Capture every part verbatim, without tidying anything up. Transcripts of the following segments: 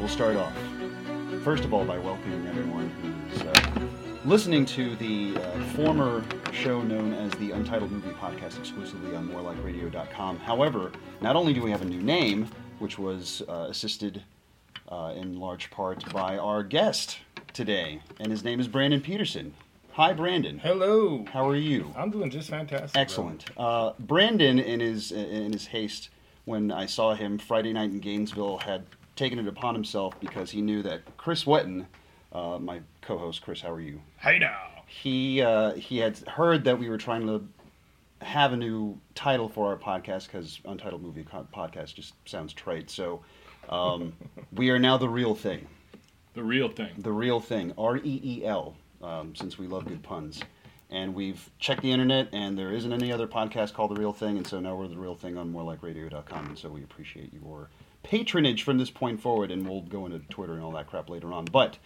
we'll start off, first of all, by welcoming everyone who's uh, listening to the uh, former show known as the Untitled Movie Podcast exclusively on more like radio dot com. However, not only do we have a new name, which was uh, assisted uh, in large part by our guest today, and his name is Brandon Peterson. Hi, Brandon. Hello. How are you? I'm doing just fantastic. Excellent. Uh, Brandon, in his in his haste, when I saw him Friday night in Gainesville, had taken it upon himself because he knew that Chris Wetton, uh, my co-host, Chris, how are you? Hey now. He uh, he had heard that we were trying to have a new title for our podcast because Untitled Movie Podcast just sounds trite. So um, we are now The Real Thing. The Real Thing. The Real Thing. R E E L. Um, since we love good puns. And we've checked the internet, and there isn't any other podcast called The Real Thing, and so now we're The Real Thing on more like radio dot com, and so we appreciate your patronage from this point forward, and we'll go into Twitter and all that crap later on. But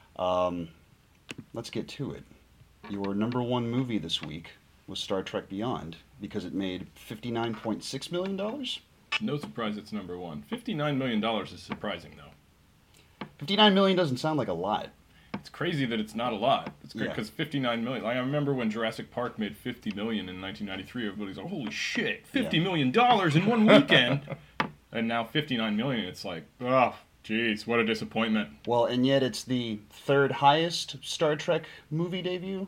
um, let's get to it. Your number one movie this week was Star Trek Beyond, because it made fifty-nine point six million dollars. No surprise it's number one. fifty-nine million dollars is surprising, though. fifty-nine million dollars doesn't sound like a lot. It's crazy that it's not a lot. It's great Yeah. because fifty-nine million dollars. Like, I remember when Jurassic Park made fifty million dollars in nineteen ninety-three. Everybody's like, holy shit, fifty million dollars in one weekend. And now fifty-nine million dollars, it's like, oh, jeez, what a disappointment. Well, and yet it's the third highest Star Trek movie debut,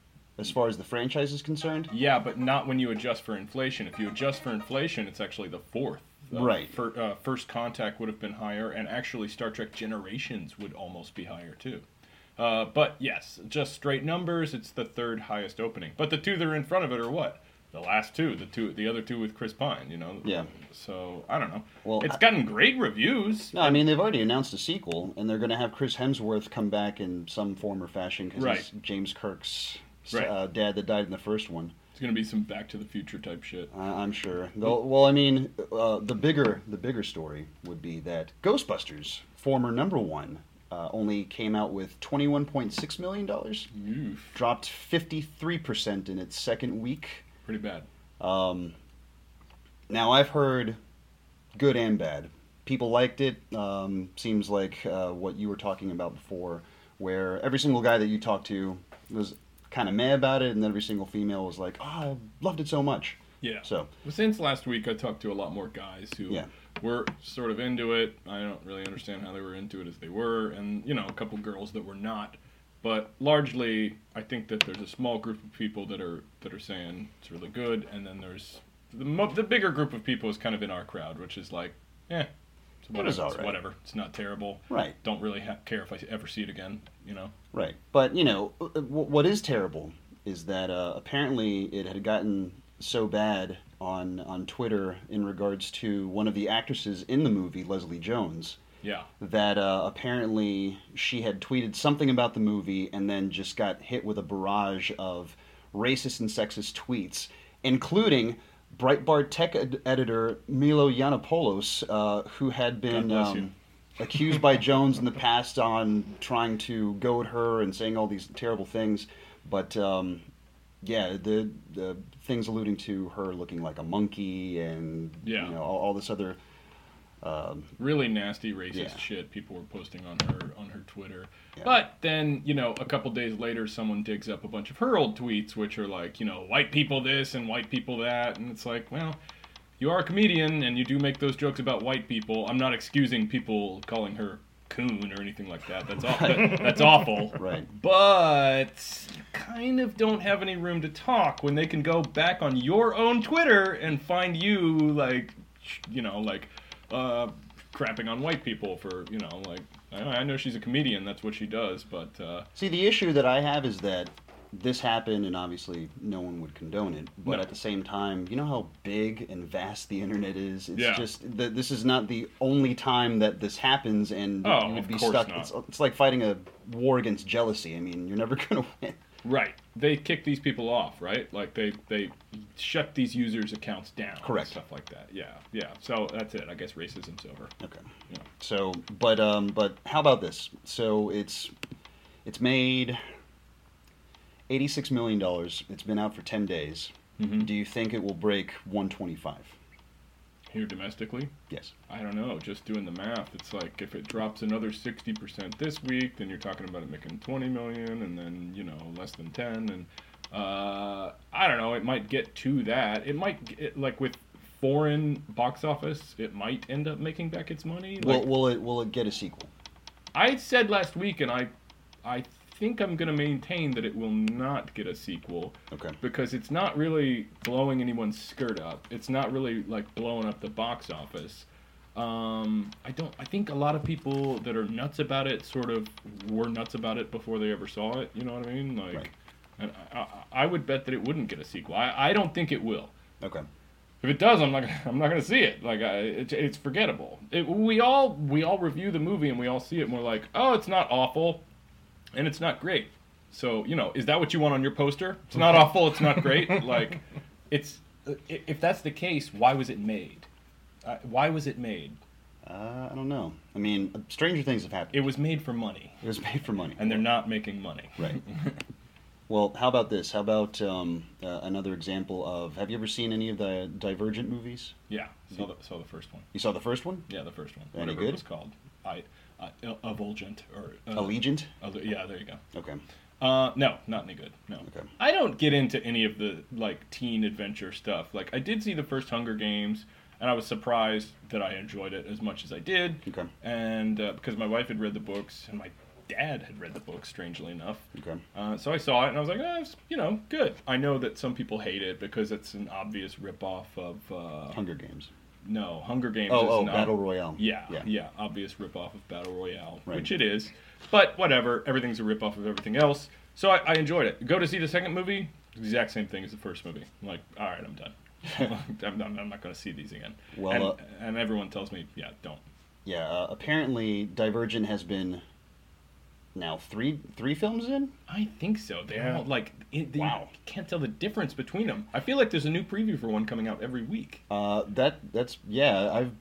as far as the franchise is concerned. Yeah, but not when you adjust for inflation. If you adjust for inflation, it's actually the fourth. Uh, Right. For, uh, First Contact would have been higher, and actually Star Trek Generations would almost be higher, too. Uh, but yes, just straight numbers, it's the third highest opening. But the two that are in front of it are what? The last two, the two, the other two with Chris Pine, you know? Yeah. So, I don't know. Well, it's I- gotten great reviews. No, I mean, they've already announced a sequel, and they're going to have Chris Hemsworth come back in some form or fashion, because Right. he's James Kirk's Right. uh, dad that died in the first one. It's going to be some Back to the Future type shit. Uh, I'm sure. They'll, well, I mean, uh, the bigger the bigger story would be that Ghostbusters, former number one, uh, only came out with twenty-one point six million dollars. Oof. Dropped fifty-three percent in its second week. Pretty bad. Um, now, I've heard good and bad. People liked it. Um, seems like uh, what you were talking about before, where every single guy that you talked to was kind of meh about it, and then every single female was like, oh, I loved it so much. Yeah. So, Well, since last week, I talked to a lot more guys who Yeah. were sort of into it. I don't really understand how they were into it as they were, and, you know, a couple girls that were not. But largely, I think that there's a small group of people that are that are saying it's really good, and then there's the mo- the bigger group of people is kind of in our crowd, which is like, eh, it's whatever. was all It's right. whatever. It's not terrible. right. Don't really ha- care if I ever see it again. You know. Right. But, you know, w- what is terrible is that uh, apparently it had gotten so bad on, on Twitter in regards to one of the actresses in the movie, Leslie Jones, Yeah. that uh, apparently she had tweeted something about the movie and then just got hit with a barrage of racist and sexist tweets, including Breitbart tech ed- editor Milo Yiannopoulos, uh, who had been... God bless you. Um, accused by Jones in the past on trying to goad her and saying all these terrible things, but um, yeah, the the things alluding to her looking like a monkey and Yeah. you know all, all this other. Um, Really nasty racist Yeah. shit people were posting on her on her Twitter. Yeah. But then, you know, a couple days later someone digs up a bunch of her old tweets which are like, you know, white people this and white people that, and it's like, well, you are a comedian and you do make those jokes about white people. I'm not excusing people calling her coon or anything like that. That's aw- that, that's awful. Right. But you kind of don't have any room to talk when they can go back on your own Twitter and find you like, you know, like uh, crapping on white people for, you know, like, I, I know she's a comedian, that's what she does, but uh, see, the issue that I have is that this happened, and obviously no one would condone it. But No. at the same time, you know how big and vast the internet is. It's Yeah. just th- this is not the only time that this happens, and Oh, you would of be course stuck. not. It's, it's like fighting a war against jealousy. I mean, you're never going to win. right, they kick these people off, right? Like they they shut these users' accounts down, Correct. and stuff like that. Yeah, yeah. So that's it. I guess racism's over. Okay. Yeah. So, but um, but how about this? So it's it's made eighty-six million dollars. It's been out for ten days. Mhm. Do you think it will break one twenty-five? Here domestically? Yes. I don't know. Just doing the math, it's like if it drops another sixty percent this week, then you're talking about it making twenty million, and then you know less than ten, and uh, I don't know. It might get to that. It might it, like with foreign box office, it might end up making back its money. Like, Will, will it will it get a sequel? I said last week, and I, I think I'm going to maintain that it will not get a sequel. Okay. Because it's not really blowing anyone's skirt up. It's not really like blowing up the box office. Um, I don't. I think a lot of people that are nuts about it sort of were nuts about it before they ever saw it. You know what I mean? Like, Right. and I, I would bet that it wouldn't get a sequel. I, I don't think it will. Okay. If it does, I'm not. I'm not going to see it. Like, I, it, it's forgettable. It, we all we all review the movie and we all see it and we're like, oh, it's not awful, and it's not great. So you know, is that what you want on your poster? It's not awful. It's not great. Like, it's if that's the case, why was it made? Uh, why was it made? Uh, I don't know. I mean, stranger things have happened. It was made for money, It was made for money. and they're not making money. Right. Well, how about this? How about um, uh, another example of? Have you ever seen any of the Divergent movies? Yeah, saw the saw the first one. You saw the first one? Yeah, the first one. Any Whatever good? it was called. I, uh, Avulgent or uh, Allegiant? Alle- yeah, there you go. Okay. Uh, no, not any good. No. Okay. I don't get into any of the like teen adventure stuff. Like I did see the first Hunger Games, and I was surprised that I enjoyed it as much as I did. Okay. And uh, because my wife had read the books, and my dad had read the books, strangely enough. Okay. Uh, so I saw it, and I was like, oh, it's, you know, good. I know that some people hate it because it's an obvious ripoff of uh, Hunger Games. no Hunger Games. Oh, is oh, an ob- Battle Royale. Yeah, Yeah. yeah, obvious ripoff of Battle Royale, Right. which it is. But whatever, everything's a ripoff of everything else. So I, I enjoyed it. Go to see the second movie, exact same thing as the first movie. I'm like, all right, I'm done. I'm, I'm, I'm not going to see these again. Well, and, uh, and everyone tells me, yeah, don't. Yeah. Uh, apparently, Divergent has been now three three films in. I think so. They Yeah. all like it, they, Wow. you can't tell the difference between them. I feel like there's a new preview for one coming out every week. Uh, that that's yeah. I've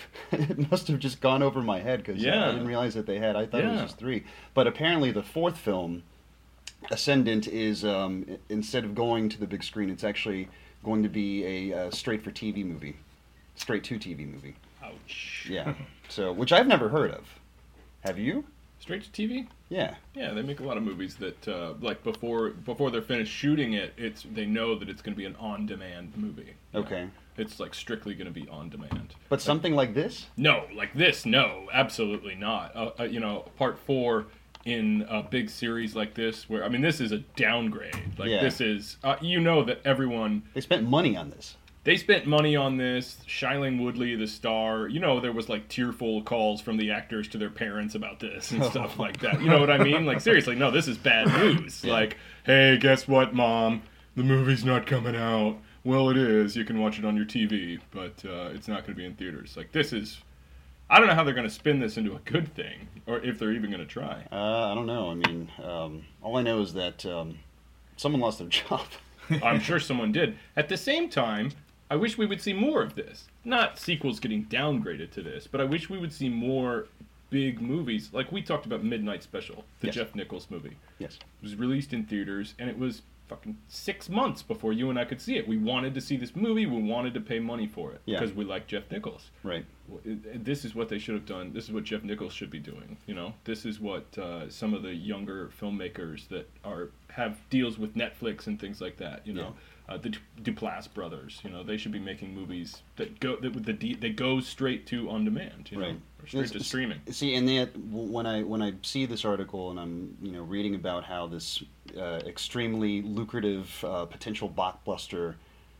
it must have just gone over my head because Yeah. I didn't realize that they had. I thought it was Yeah. just three. But apparently, the fourth film, Ascendant, is um, i- instead of going to the big screen, it's actually going to be a uh, straight for T V movie, straight to T V movie. Ouch. Yeah. So, which I've never heard of. Have you? Straight to T V? Yeah. Yeah, they make a lot of movies that, uh, like before before they're finished shooting it, it's they know that it's going to be an on-demand movie. Yeah. Okay. It's like strictly going to be on demand. But something like this? No, like this, no, absolutely not. Uh, uh, you know, part four in a big series like this, where I mean, this is a downgrade. Like Yeah. this is, uh, you know, that everyone They spent money on this. they spent money on this. Shailene Woodley, the star, you know, there was like tearful calls from the actors to their parents about this and stuff like that. You know what I mean? Like seriously, no, this is bad news. Yeah. Like, hey, guess what, Mom? The movie's not coming out. Well, it is. You can watch it on your T V, but uh, it's not going to be in theaters. Like, this is... I don't know how they're going to spin this into a good thing, or if they're even going to try. Uh, I don't know. I mean, um, all I know is that um, someone lost their job. I'm sure someone did. At the same time, I wish we would see more of this. Not sequels getting downgraded to this, but I wish we would see more big movies. Like we talked about Midnight Special, the Yes. Jeff Nichols movie. Yes. It was released in theaters, and it was fucking six months before you and I could see it. We wanted to see this movie. We wanted to pay money for it Yeah. because we like Jeff Nichols. Right. This is what they should have done. This is what Jeff Nichols should be doing. You know, this is what uh, some of the younger filmmakers that are have deals with Netflix and things like that. You know, uh, the Du- Duplass brothers. You know, they should be making movies that go that with the de- they go straight to on demand. You know, Right. or straight It's- to streaming. See, and that when I when I see this article and I'm you know reading about how this uh, extremely lucrative uh, potential blockbuster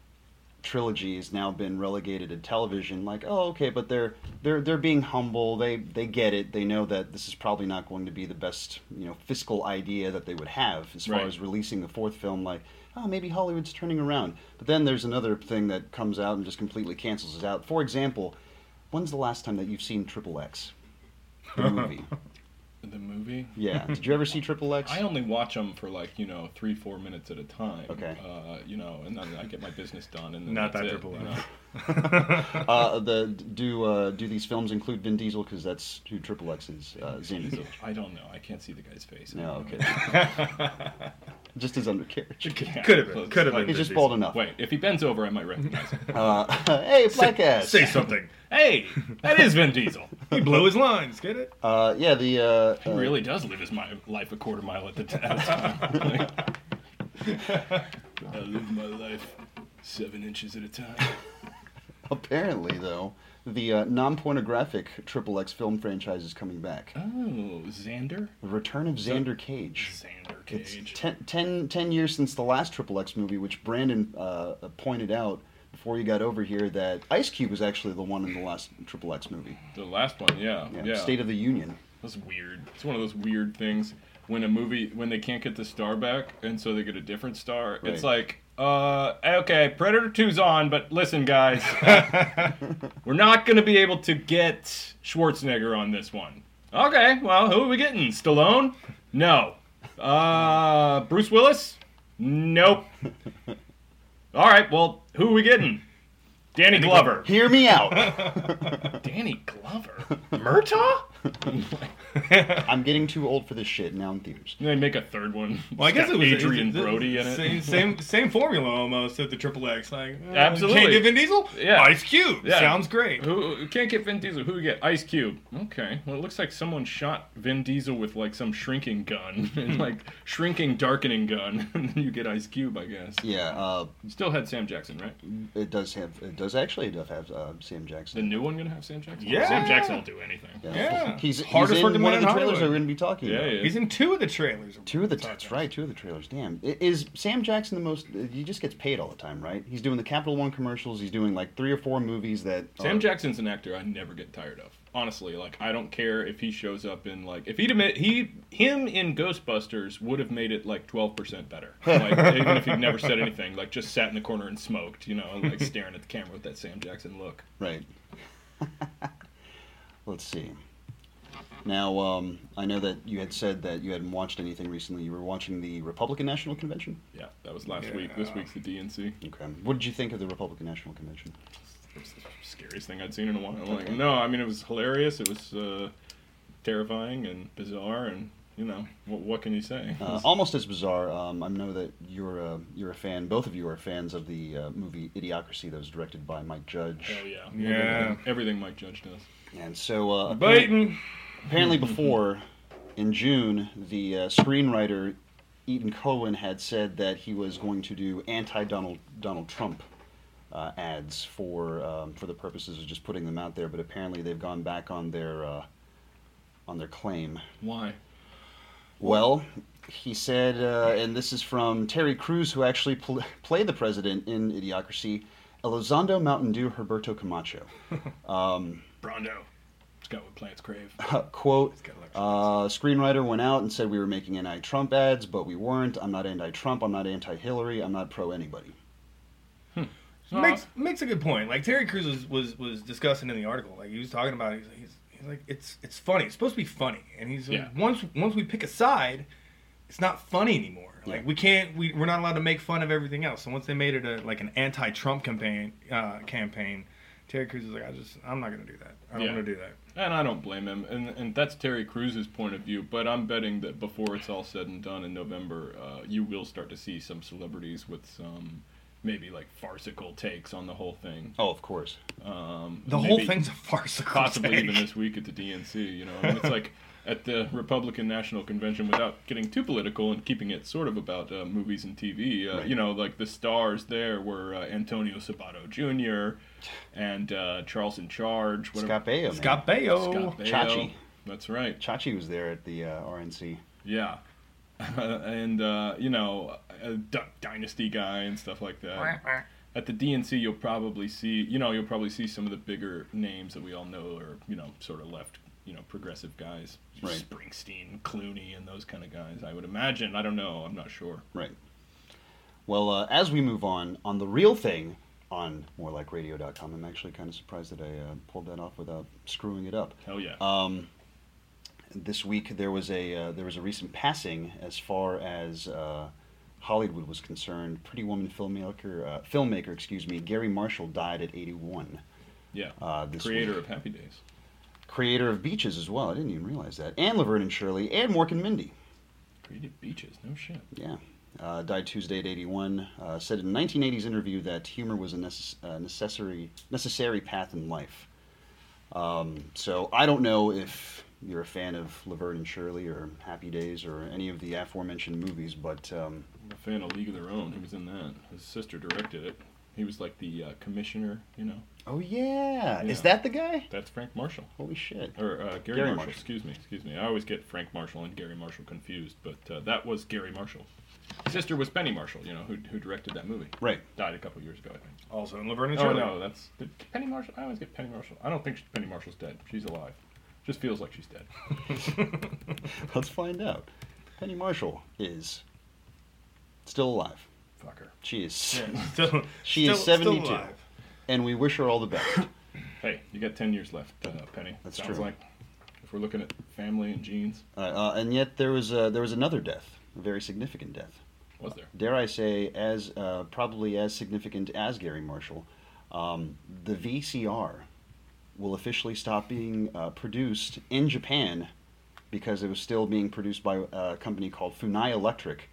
trilogy has now been relegated to television, like, oh, okay, but they're they're they're being humble. They they get it. They know that this is probably not going to be the best you know fiscal idea that they would have as far Right. as releasing the fourth film. Like, oh, maybe Hollywood's turning around. But then there's another thing that comes out and just completely cancels it out. For example, when's the last time that you've seen Triple X, the movie? The movie? Yeah. Did you ever see Triple X? I only watch them for like, you know, three, four minutes at a time. Okay. Uh, you know, and then I get my business done. And then Not that's that it, Triple you X. know? uh, the do uh, do these films include Vin Diesel? Because that's who Triple X is. Uh, Vin Diesel. I don't know. I can't see the guy's face. No, okay. Just his undercarriage. Yeah, Could have been. close. Could have been. He's just Vin bald Diesel. enough. Wait, if he bends over, I might recognize him. Uh, hey, black ass. Say something. Hey, that is Vin Diesel. He blew his lines. Get it? Uh, yeah, the uh, He uh, really does live his mi- life a quarter mile at the t- at a time. I live my life seven inches at a time. apparently though the uh, non-pornographic Triple X film franchise is coming back. Oh, Xander? The Return of Xander Cage. Xander It's Cage. ten, ten, ten years since the last Triple X movie, which Brandon uh, pointed out before you got over here that Ice Cube was actually the one in the last Triple X movie. The last one, yeah. Yeah, Yeah. State of the Union. That's weird. It's one of those weird things when a movie, when they can't get the star back, and so they get a different star. It's Right. like, uh, okay, Predator two's on, but listen, guys, we're not going to be able to get Schwarzenegger on this one. Okay, well, who are we getting? Stallone? No. Uh, Bruce Willis? Nope. All right, well, who are we getting? Danny Glover. Hear me out. Danny Glover? Murtaugh? I'm getting too old for this shit now in theaters. They make a third one. Well, I It's guess got it was Adrian it, it, Brody in it. Same, same, same formula almost at the Triple X. Like, uh, Absolutely. Can't get Vin Diesel? Yeah. Ice Cube. Yeah. Sounds great. Who who- can't get Vin Diesel? Who we get? Ice Cube. Okay. Well, it looks like someone shot Vin Diesel with like some shrinking gun, and like shrinking darkening gun, and then you get Ice Cube, I guess. Yeah, uh, Still had Sam Jackson, right? it does have. It does actually have uh, Sam The Jackson. new one gonna have Sam Jackson? Yeah. Sam Jackson won't do anything. Yeah. He's, Hardest he's working in one man of the in trailers Hollywood. that we're going to be talking Yeah, about. he is. He's in two of the trailers. Two of the that's right, two of the trailers. Damn, I- is Sam Jackson the most? He just gets paid all the time, right? He's doing the Capital One commercials. He's doing like three or four movies that. Sam are- Jackson's an actor I never get tired of. Honestly, like I don't care if he shows up in like if he'd admit he him in Ghostbusters would have made it like twelve percent better. Like even if he'd never said anything, like just sat in the corner and smoked, you know, like staring at the camera with that Sam Jackson look. Right. Let's see. Now, um, I know that you had said that you hadn't watched anything recently. You were watching the Republican National Convention. Yeah, that was last week. This Yeah. week's the D N C. Okay. What did you think of the Republican National Convention? It's the scariest thing I'd seen in a while. Like, no, I mean it was hilarious. It was uh, terrifying and bizarre, and you know what, what can you say? Uh, almost as bizarre. Um, I know that you're a, you're a fan. Both of you are fans of the uh, movie Idiocracy that was directed by Mike Judge. Oh yeah, Yeah. Everything, everything Mike Judge does. And so, uh, Biting. apparently before, in June, the uh, screenwriter Ethan Cohen had said that he was going to do anti-Donald Donald Trump uh, ads for um, for the purposes of just putting them out there. But apparently, they've gone back on their uh, on their claim. Why? Well, he said, uh, and this is from Terry Crews, who actually pl- played the president in Idiocracy, Elizondo Mountain Dew Herberto Camacho. Um, Brondo. It's got what plants crave. quote, got electric uh, screenwriter went out and said we were making anti-Trump ads, but we weren't. I'm not anti-Trump. I'm not anti-Hillary. I'm not pro-anybody. Makes makes a good point. Like Terry Crews was, was, was discussing in the article. Like he was talking about. It, he's, he's, he's like it's it's funny. It's supposed to be funny, and he's like, Yeah. once once we pick a side, it's not funny anymore. Like Yeah. we can't we we're not allowed to make fun of everything else. So once they made it a like an anti-Trump campaign uh, campaign, Terry Crews is like I just I'm not gonna do that. I don't Yeah. want to do that. And I don't blame him, and and that's Terry Crews' point of view. But I'm betting that before it's all said and done in November, uh, you will start to see some celebrities with some maybe like farcical takes on the whole thing. Oh, of course. Um, The maybe whole thing's a farcical possibly take. even this week at the D N C. You know, I mean, it's like at the Republican National Convention, without getting too political and keeping it sort of about uh, movies and T V. Uh, Right. You know, like the stars there were uh, Antonio Sabato Junior and uh, Charles in Charge. whatever- Scott Baio, man. Scott Baio. Scott Baio. Chachi. That's right. Chachi was there at the uh, R N C. Yeah. and, uh, you know, a Duck Dynasty guy and stuff like that. At the D N C, you'll probably see, you know, you'll probably see some of the bigger names that we all know are, you know, sort of left, you know, progressive guys. Right. Springsteen, Clooney, and those kind of guys, I would imagine. I don't know. I'm not sure. Right. Well, uh, as we move on, on the real thing on more like radio dot com, I'm actually kind of surprised that I uh, pulled that off without screwing it up. Hell yeah. Um, this week there was a uh, there was a recent passing as far as uh, Hollywood was concerned. Pretty Woman filmmaker uh, filmmaker excuse me Gary Marshall died at eighty-one. Yeah. Uh, this Creator week. of Happy Days. Creator of Beaches as well. I didn't even realize that. And Laverne and Shirley and Mork and Mindy. Created Beaches. No shit. Yeah. Uh, died Tuesday at eighty-one. Uh, said in a nineteen eighties interview that humor was a necess- uh, necessary necessary path in life. Um, so I don't know if you're a fan of Laverne and Shirley or Happy Days or any of the aforementioned movies, but um, I'm a fan of League of Their Own. He was in that. His sister directed it. He was like the uh, commissioner, you know. oh yeah. Yeah. Is that the guy? That's Frank Marshall. Holy shit! Or uh, Gary, Gary Marshall. Marshall. Excuse me. Excuse me. I always get Frank Marshall and Gary Marshall confused, but uh, that was Gary Marshall. His sister was Penny Marshall, you know, who who directed that movie. Right. Died a couple years ago, I think. Also in Laverne and Oh Shirley. no, that's did Penny Marshall. I always get Penny Marshall. I don't think she, Penny Marshall's dead. She's alive. Just feels like she's dead. Let's find out. Penny Marshall is still alive. Fuck her. She is. Yeah, still, She still, is seventy-two. Still alive. And we wish her all the best. Hey, you got ten years left, uh, Penny. That's Sounds true. like if we're looking at family and genes, Uh, uh, and yet there was uh, there was another death, a very significant death. was there? Dare I say, as uh, probably as significant as Gary Marshall. Um, the V C R will officially stop being uh, produced in Japan because it was still being produced by a company called Funai Electric.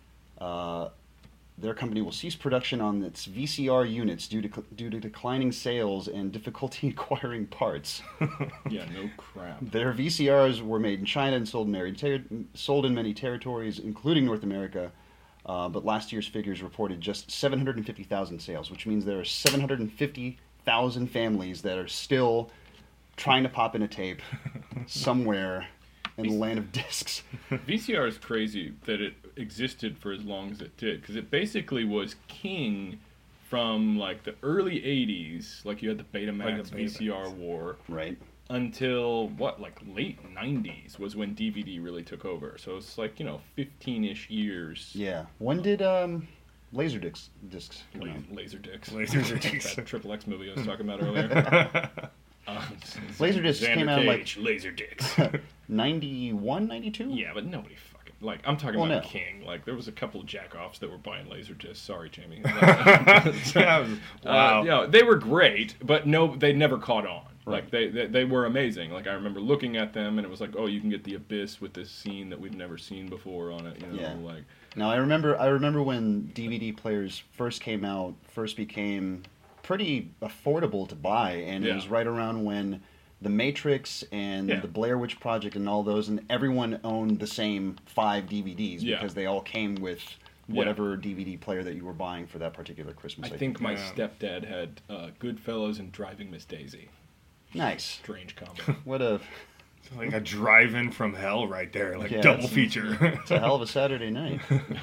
Uh, their company will cease production on its V C R units due to due to declining sales and difficulty acquiring parts. Yeah, no crap. Their V C Rs were made in China and sold in many, ter- sold in many territories, including North America. Uh, but last year's figures reported just seven hundred fifty thousand sales, which means there are seven hundred fifty thousand families that are still trying to pop in a tape somewhere in the land of discs. V C R is crazy that it existed for as long as it did, because it basically was king from like the early eighties, like you had the Betamax Like the V C R Betamax. war, Right. until what, like late nineties was when D V D really took over. So it's like, you know, fifteen-ish years. Yeah. When did um, laser discs, discs come La- out? laser dicks. Laser dicks. That Triple X movie I was talking about earlier. Um, Laserdiscs Xander came out, like- Cage, laser dicks. ninety-one, ninety-two? Yeah, but nobody fucking like. I'm talking Well, about no. King. Like there was a couple of jackoffs that were buying laser discs. Sorry, Jamie. That was- wow. Uh, yeah, they were great, but no, they never caught on. Right. Like they, they they were amazing. Like I remember looking at them, and it was like, oh, you can get the Abyss with this scene that we've never seen before on it. You know, Yeah. like Now I remember I remember when D V D players first came out, first became pretty affordable to buy, and it Yeah. was right around when The Matrix and Yeah. the Blair Witch Project and all those, and everyone owned the same five D V Ds Yeah. because they all came with Yeah. whatever D V D player that you were buying for that particular Christmas. I think my Yeah. stepdad had uh, Goodfellas and Driving Miss Daisy. Nice. Strange combo. What a It's like a drive-in from hell right there, like Yeah, double it's- feature. it's a hell of a Saturday night.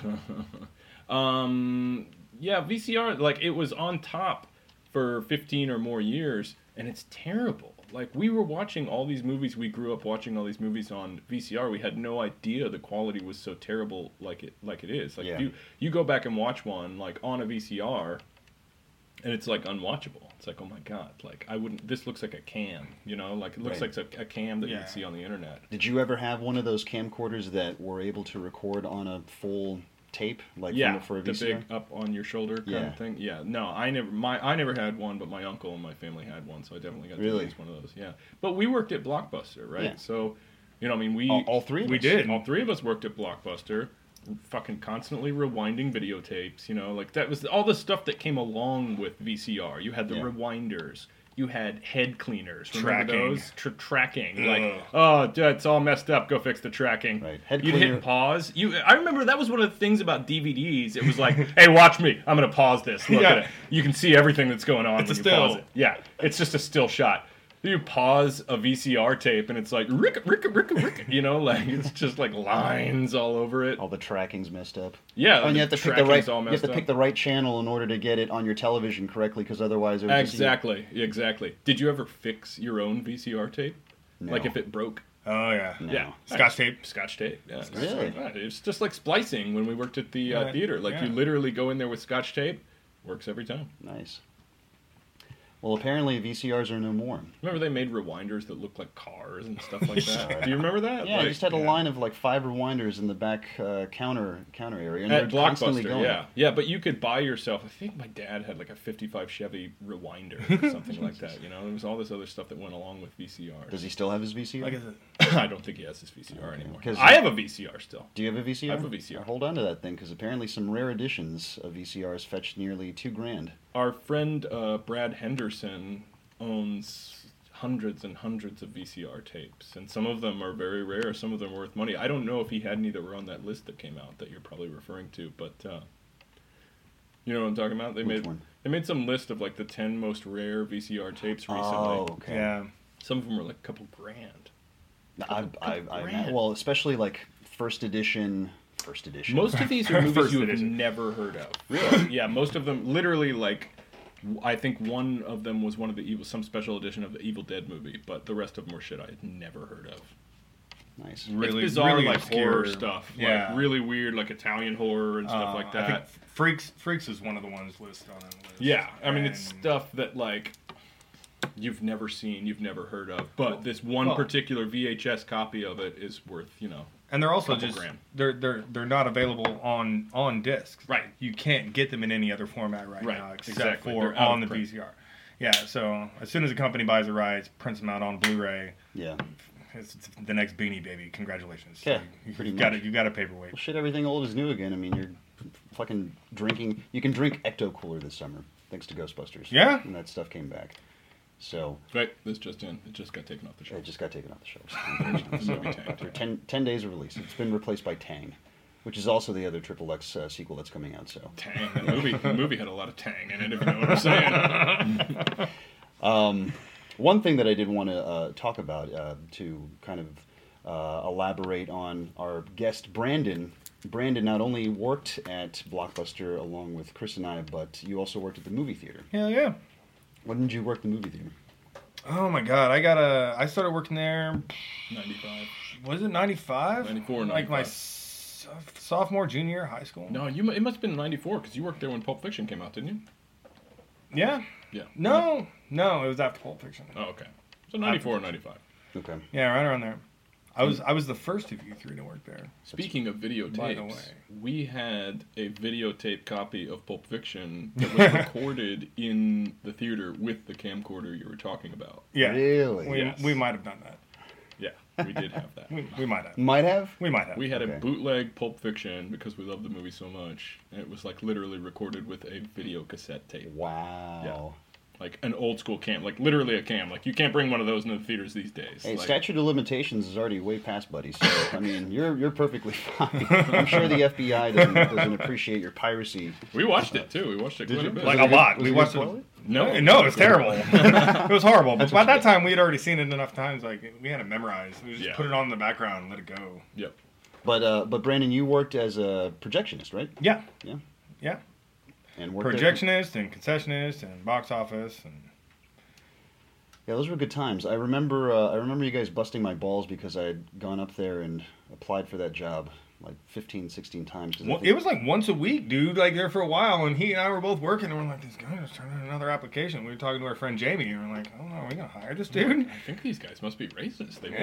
Um, yeah, V C R, like, it was on top for fifteen or more years, and it's terrible. Like, we were watching all these movies, we grew up watching all these movies on V C R. We had no idea the quality was so terrible like it like it is. Like, Yeah. you, you go back and watch one, like, on a V C R, and it's, like, unwatchable. It's like, oh my god, like, I wouldn't, this looks like a cam, you know? Like, it looks Right. like a, a cam that Yeah. you'd see on the internet. Did you ever have one of those camcorders that were able to record on a full tape, like Yeah, for, for a the V C R? big up on your shoulder kind Yeah. of thing. Yeah, no, I never my I never had one, but my uncle and my family had one, so I definitely got Really? to use one of those. Yeah, but we worked at Blockbuster, right? Yeah. So, you know, I mean, we All, all three of we us. did. all three of us worked at Blockbuster, fucking constantly rewinding videotapes. You know, like that was all the stuff that came along with V C R. You had the Yeah. rewinders. You had head cleaners. Remember Tracking. those? Tr- tracking. Ugh. Like, oh, dude, it's all messed up. Go fix the tracking. Right. Head You'd cleaner. hit pause. You, I remember that was one of the things about D V Ds. It was like, hey, watch me. I'm gonna pause this. Look Yeah. at it. You can see everything that's going on It's when a you pause still. it. Yeah, it's just a still shot. You pause a V C R tape and it's like ricka ricka ricka ricka. You know, like it's just like lines all over it. All the tracking's messed up. Yeah, Oh, and you have to pick the right. tracking's all You have messed to up. pick the right channel in order to get it on your television correctly, because otherwise it would just Exactly, exactly. Did you ever fix your own V C R tape? No. Like if it broke? Oh yeah. No. Yeah, Scotch tape. Scotch tape. Yeah, Really? Right. It's just like splicing when we worked at the uh, Yeah, theater. Like yeah. you literally go in there with Scotch tape, works every time. Nice. Well, apparently V C Rs are no more. Remember they made rewinders that looked like cars and stuff like that? Do you remember that? Yeah, like, I just had a yeah. line of like five rewinders in the back uh, counter counter area, and At they're constantly Blockbuster, going. yeah. Yeah, but you could buy yourself, I think my dad had like a fifty-five Chevy rewinder or something like that, you know? There was all this other stuff that went along with V C Rs. Does he still have his V C R? Like I said, I don't think he has his V C R anymore. 'Cause- I have a V C R still. Do you have a V C R? I have a V C R. Hold on to that thing, because apparently some rare editions of V C Rs fetched nearly two grand. Our friend uh, Brad Henderson owns hundreds and hundreds of V C R tapes, and some of them are very rare, some of them are worth money. I don't know if he had any that were on that list that came out that you're probably referring to, but uh, you know what I'm talking about? They Which made one? they made some list of like the ten most rare V C R tapes recently. Oh, okay. yeah. Some of them were like a couple grand. I, I, I, grand. well, especially like first edition. First edition. Most of these are movies First you have edition. never heard of. Really? Yeah, most of them, literally, like, I think one of them was one of the evil, some special edition of the Evil Dead movie, but the rest of them were shit I had never heard of. Nice. Really, it's bizarre, really like obscure. horror stuff, Yeah. like really weird, like Italian horror and stuff Uh, like I that. think Freaks Freaks is one of the ones listed on that list. Yeah, I mean it's And- stuff that like you've never seen, you've never heard of, but this one well- particular V H S copy of it is worth, you know. And they're also Couple just grand. they're they're they're not available on on discs. Right. You can't get them in any other format right, Right, now except exactly. for They're out on the of print. V C R. Yeah. So as soon as a company buys the rights, prints them out on Blu-ray, Yeah. it's, it's the next Beanie Baby. Congratulations. Yeah, you, pretty you got much. it. You got a paperweight. Well, shit, everything old is new again. I mean, you're fucking drinking. You can drink Ecto Cooler this summer, thanks to Ghostbusters. Yeah. And that stuff came back. So Right, this just in. It just got taken off the it shelf. just got taken off the shelves. The movie So, tanked. for ten, ten days of release. It's been replaced by Tang, which is also the other Triple X uh, sequel that's coming out. So. Tang. The movie, the movie had a lot of tang in it, if you know what I'm saying. Um, one thing that I did want to uh, talk about uh, to kind of uh, elaborate on our guest Brandon. Brandon not only worked at Blockbuster along with Chris and I, but you also worked at the movie theater. Yeah. Yeah. When did you work the movie theater? Oh my God! I got a. I started working there. ninety-five. Was it ninety-five? ninety-four or Like my ninety-five. s- sophomore, junior, high school. No, you. mu- It must have been ninety-four because you worked there when Pulp Fiction came out, didn't you? Yeah. Yeah. No. No. It was after Pulp Fiction. Oh, okay. So ninety-four or ninety-five. Okay. Yeah, right around there. I was I was the first of you three to work there. Speaking of By the videotapes, way. we had a videotape copy of Pulp Fiction that was recorded in the theater with the camcorder you were talking about. Yeah. Really? We, Yes. we might have done that. Yeah, we did have that. We, we might have. Might have? We might have. We had Okay. a bootleg Pulp Fiction because we loved the movie so much, and it was like literally recorded with a video cassette tape, Wow. like an old school cam, like literally a cam. Like you can't bring one of those into the theaters these days. Hey, like, statute of limitations is already way past, buddy. So I mean, you're you're perfectly fine. I'm sure the F B I doesn't, doesn't appreciate your piracy. we watched it too. We watched it Did quite you? a bit. Like Was a it good- lot. was We it good watched it. quality? no, No, it was terrible. it was horrible. But by what that you time, we had already seen it enough times. Like we had it memorized. We just Yeah. put it on in the background and let it go. Yep. But uh, but Brandon, you worked as a projectionist, right? Yeah. Yeah. Yeah. And worked there- Projectionist and concessionist and box office and. Yeah, those were good times. I remember uh, I remember you guys busting my balls because I had gone up there and applied for that job like fifteen, sixteen times. 'cause I Well, think- it was like once a week, dude. Like there for a while, and he and I were both working, and we're like, "This guy just turned in another application." We were talking to our friend Jamie, and we're like, "I don't know, are we gonna hire this dude?" I think these guys must be racist. They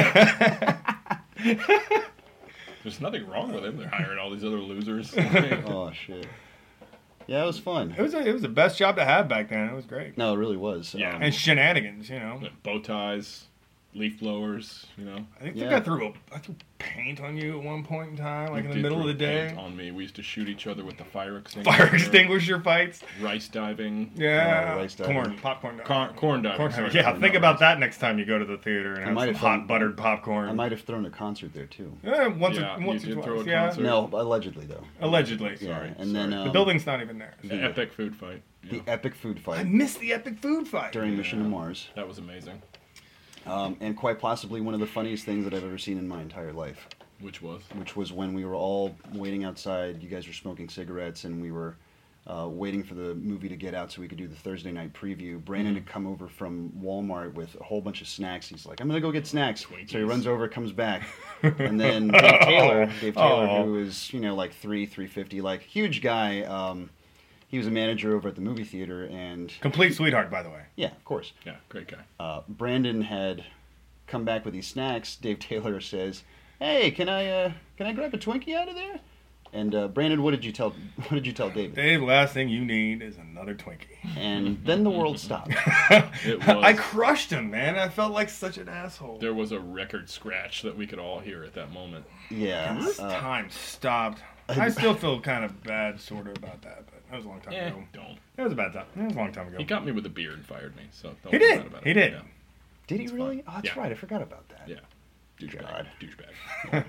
There's nothing wrong with them. They're hiring all these other losers. Oh shit. Yeah, it was fun. It was a, it was the best job to have back then. It was great. No, it really was. Yeah. Um, And shenanigans, you know. Bow ties, leaf blowers, you know. I think, Yeah. think I threw a, I threw paint on you at one point in time, like We in the did middle of throw the day. paint on me. We used to shoot each other with the fire extinguisher. Fire extinguisher fights. Rice diving. Yeah. Oh, rice diving. corn, popcorn. Corn, corn diving. Corn- sorry, yeah, sorry, think not about rice. that next time you go to the theater and I have might some have hot done- buttered popcorn. I might have thrown a concert there too. Eh, once Yeah, or, you once or did twice. throw a yeah. concert. No, allegedly though. Allegedly. Yeah, Sorry, and then sorry. um, The building's not even there. The epic food fight. the Yeah. epic food I fight missed the epic food fight. during Mission to Mars, That was amazing. um, and quite possibly one of the funniest things that I've ever seen in my entire life. Which was? Which was when we were all waiting outside. You guys were smoking cigarettes, and we were uh, waiting for the movie to get out so we could do the Thursday night preview. Brandon Mm-hmm. had come over from Walmart with a whole bunch of snacks. He's like, "I'm gonna go get snacks." So he Twinkies. runs over, comes back, and then Dave Taylor, Dave Taylor, Oh. who is you know like three, three fifty, like huge guy. Um, he was a manager over at the movie theater, and Complete sweetheart, by the way. yeah, of course. Yeah, great guy. Uh, Brandon had come back with these snacks. Dave Taylor says, "Hey, can I uh, can I grab a Twinkie out of there?" And uh, Brandon, what did you tell what did you tell David? Dave, last thing you need is another Twinkie. And then the world stopped. It was, I crushed him, man. I felt like such an asshole. there was a record scratch that we could all hear at that moment. Yeah. This uh, time stopped. I still feel kind of bad, sort of, about that, but that was a long time Eh, ago. don't. It was a bad time. It was a long time ago. He got me with a beer and fired me, so don't He feel did. bad about He it. did. Yeah. Did he It's really? fine. Oh, that's Yeah. right. I forgot about that. Yeah. Douchebag. God. Douchebag.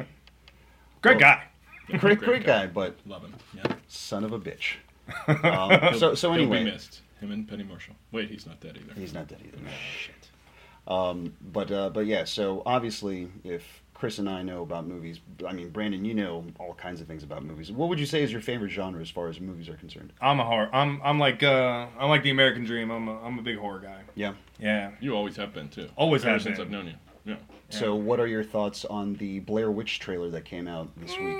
Great guy. Yeah, Great, great guy, but Love him. Yeah. son of a bitch. Um, so, so He'll anyway, be missed. Him and Penny Marshall. Wait, he's not dead either. he's not dead either. Shit. Um, but uh, but yeah. So obviously, if Chris and I know about movies, I mean, Brandon, you know all kinds of things about movies. What would you say is your favorite genre as far as movies are concerned? I'm a horror. I'm I'm like uh I'm like the American Dream. I'm a I'm a big horror guy. Yeah. Yeah. You always have been too. Always Ever have since been. I've known you. Yeah. So, what are your thoughts on the Blair Witch trailer that came out this week?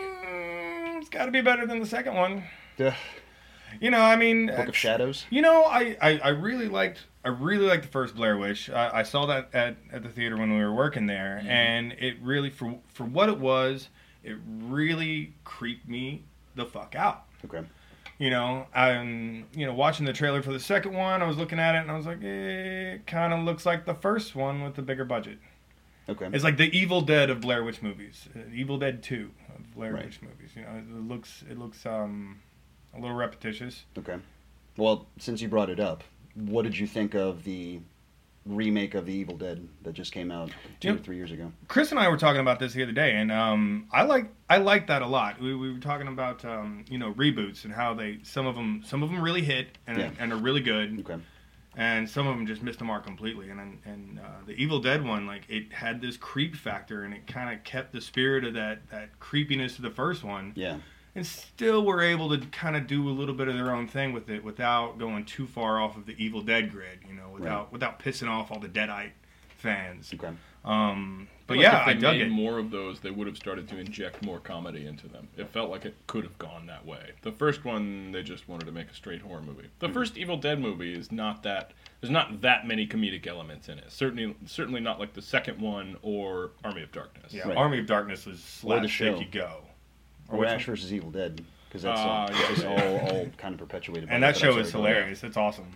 Mm, it's got to be better than the second one. The You know, I mean, Book of Shadows. You know, I, I, I really liked I really liked the first Blair Witch. I, I saw that at, at the theater when we were working there, Mm-hmm. and it really for for what it was, it really creeped me the fuck out. Okay. You know, I'm you know watching the trailer for the second one. I was looking at it and I was like, eh, it kind of looks like the first one with the bigger budget. Okay. It's like the Evil Dead of Blair Witch movies, uh, Evil Dead Two of Blair Right. Witch movies. You know, it looks it looks um a little repetitious. Okay. Well, since you brought it up, what did you think of the remake of The Evil Dead that just came out two Yep. or three years ago? Chris and I were talking about this the other day, and um, I like I like that a lot. We, we were talking about um, you know reboots and how they some of them some of them really hit and Yeah. and are really good, Okay. and some of them just missed the mark completely. And and uh, the Evil Dead one, like it had this creep factor, and it kind of kept the spirit of that that creepiness of the first one, Yeah. and still were able to kind of do a little bit of their own thing with it without going too far off of the Evil Dead grid, you know, without Right. without pissing off all the Deadite fans. Okay. Um, but I feel like yeah, if I they dug made it. more of those, they would have started to inject more comedy into them. It felt like it could have gone that way. The first one, they just wanted to make a straight horror movie. The first Evil Dead movie is not that. There's not that many comedic elements in it. Certainly, certainly not like the second one or Army of Darkness. Yeah, Right. Army of Darkness was Or the slapstick show. you go. Or which Ash one? versus Evil Dead, because that's Ah, uh, yeah, just yeah, all, yeah. all kind of perpetuated. by And that but show I'm is sorry, go ahead. hilarious. It's awesome.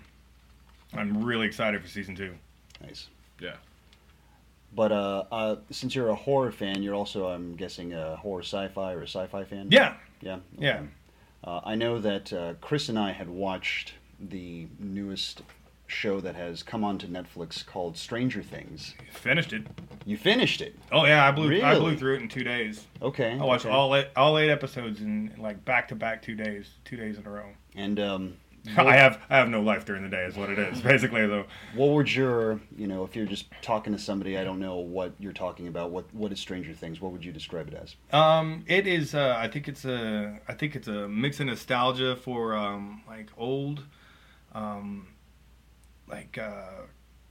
I'm really excited for season two. Nice. Yeah. But uh, uh, since you're a horror fan, you're also, I'm guessing, a horror sci-fi or a sci-fi fan. Yeah, Yeah. yeah. Uh, I know that uh, Chris and I had watched the newest show that has come onto Netflix called Stranger Things. Finished it. You finished it. Oh yeah, I blew I blew Really? through it in two days. Okay. I watched okay. all eight, all eight episodes in like back to back two days, two days in a row. And um, I have I have no life during the day, is what it is basically though. what would your, you know, if you're just talking to somebody, I don't know what you're talking about. What what is Stranger Things? What would you describe it as? Um, it is. Uh, I think it's a. I think it's a mix of nostalgia for um, like old, um, like uh,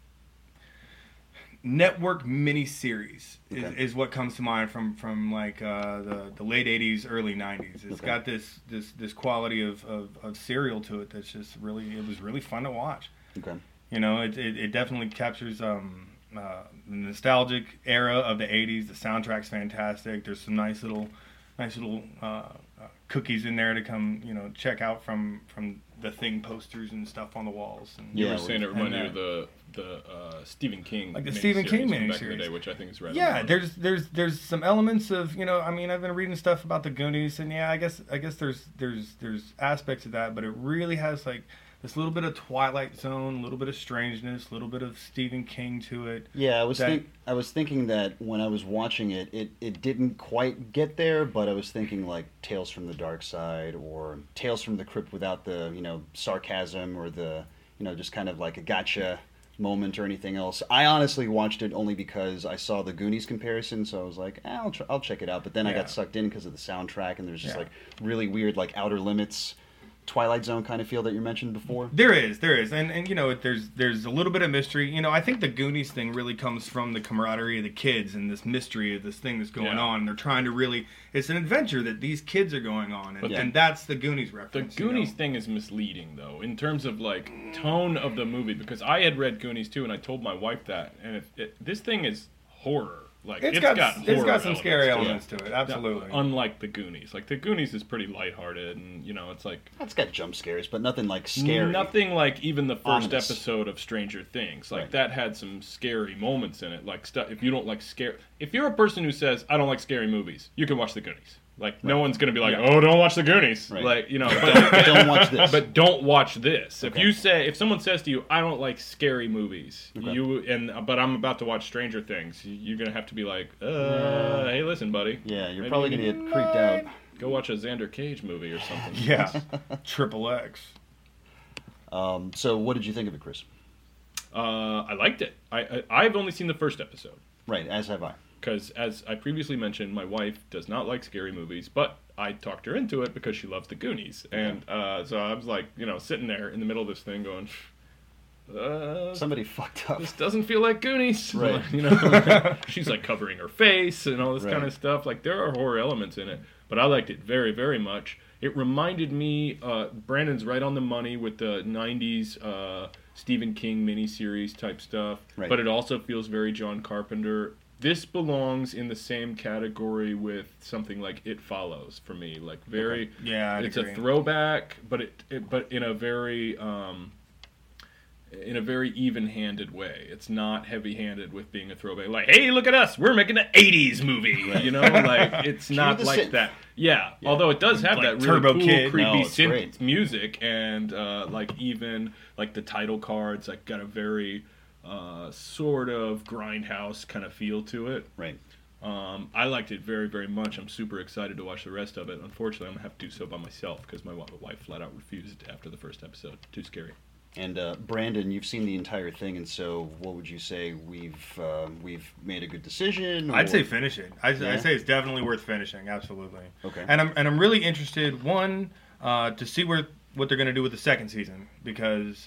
network miniseries is, Okay. is what comes to mind from from like uh, the the late eighties, early nineties. It's Okay. got this this this quality of, of of serial to it that's just really. It was really fun to watch. Okay. You know, it it, it definitely captures um, uh, the nostalgic era of the eighties. The soundtrack's fantastic. There's some nice little, nice little uh, uh, cookies in there to come, you know, check out from from the Thing posters and stuff on the walls. And, You Yeah, were saying it and, reminded you uh, of the the uh, Stephen King, Like the Stephen King miniseries from back in the miniseries. day, which I think is right. Yeah, on. there's there's there's some elements of, you know, I mean, I've been reading stuff about the Goonies, and yeah, I guess I guess there's there's there's aspects of that, but it really has like this little bit of Twilight Zone, a little bit of strangeness, a little bit of Stephen King to it. Yeah, I was That- think I was thinking that when I was watching it, it, it didn't quite get there, but I was thinking like Tales from the Dark Side or Tales from the Crypt without the, you know, sarcasm or the, you know, just kind of like a gotcha moment or anything else. I honestly watched it only because I saw the Goonies comparison, so I was like, eh, I'll tr- I'll check it out. But then I Yeah. got sucked in because of the soundtrack, and there's just Yeah. like really weird like Outer Limits Twilight Zone kind of feel that you mentioned before? There is, there is, and and you know, there's there's a little bit of mystery. You know, I think the Goonies thing really comes from the camaraderie of the kids and this mystery of this thing that's going Yeah. on. And they're trying to really, it's an adventure that these kids are going on, and, But and that's the Goonies The reference. Goonies you know? thing is misleading, though, in terms of like tone of the movie, because I had read Goonies too, and I told my wife that, and if it, this thing is horror. Like It's it's got, got, it's horror got some scary elements elements to it, absolutely. to it. Unlike the Goonies, like the Goonies is pretty lighthearted, and you know it's like It's got jump scares, but nothing like scary. nothing like even the first Ominous. episode of Stranger Things. Like Right. that had some scary moments in it. Like stuff. If you don't like scare, if you're a person who says I don't like scary movies, you can watch the Goonies. Like no one's gonna be like, Yeah. oh, don't watch the Goonies. Right. Like you know, Don't, but, don't watch this. but don't watch this. If Okay. you say, if someone says to you, I don't like scary movies, Okay. you and but I'm about to watch Stranger Things, you're gonna have to be like, uh, hey, listen, buddy. yeah, you're Maybe probably you going to get creeped out. Go watch a Xander Cage movie or something. Yeah, Triple X. Um, so what did you think of it, Chris? Uh, I liked it. I, I I've only seen the first episode. Right, as have I. Because, as I previously mentioned, my wife does not like scary movies, but I talked her into it because she loves the Goonies. And uh, so I was like, you know, sitting there in the middle of this thing going, uh, Somebody fucked up. this doesn't feel like Goonies. Right. You know, she's like covering her face and all this Right. kind of stuff. Like, there are horror elements in it, but I liked it very, very much. It reminded me, uh, Brandon's right on the money with the nineties uh, Stephen King miniseries type stuff, Right. but it also feels very John Carpenter. This belongs in the same category with something like It Follows for me. Like very, Yeah, I'd it's agree. a throwback, but it, it but in a very um, in a very even-handed way. It's not heavy-handed with being a throwback. Like, hey, look at us, we're making an eighties movie. Right. You know, like it's Cue not the like synth. that. Yeah, although it does have Like that really Turbo cool, Kid. creepy No, it's synth great. music, and uh, like even like the title cards, like got a very uh, sort of grindhouse kind of feel to it. Right. Um, I liked it very, very much. I'm super excited to watch the rest of it. Unfortunately, I'm gonna have to do so by myself because my wi- wife flat out refused after the first episode. Too scary. And uh, Brandon, you've seen the entire thing, and so what would you say? We've uh, we've made a good decision. Or... I'd say finish it. I Yeah? I'd say it's definitely worth finishing. Absolutely. Okay. And I'm and I'm really interested one uh, to see where what they're going to do with the second season because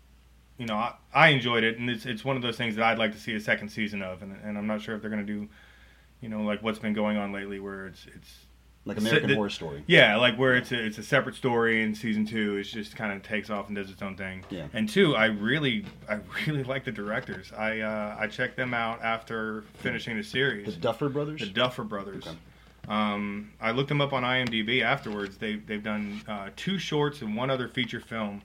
you know I, I enjoyed it and it's it's one of those things that I'd like to see a second season of and and I'm not sure if they're going to do you know like what's been going on lately where it's it's like American the- Horror Story. yeah, like where it's a, it's a separate story, and season two is just kind of takes off and does its own thing. Yeah. And two, I really, I really like the directors. I uh, I checked them out after finishing the series. The Duffer Brothers. The Duffer Brothers. Okay. Um, I looked them up on IMDb afterwards. They they've done uh, two shorts and one other feature film.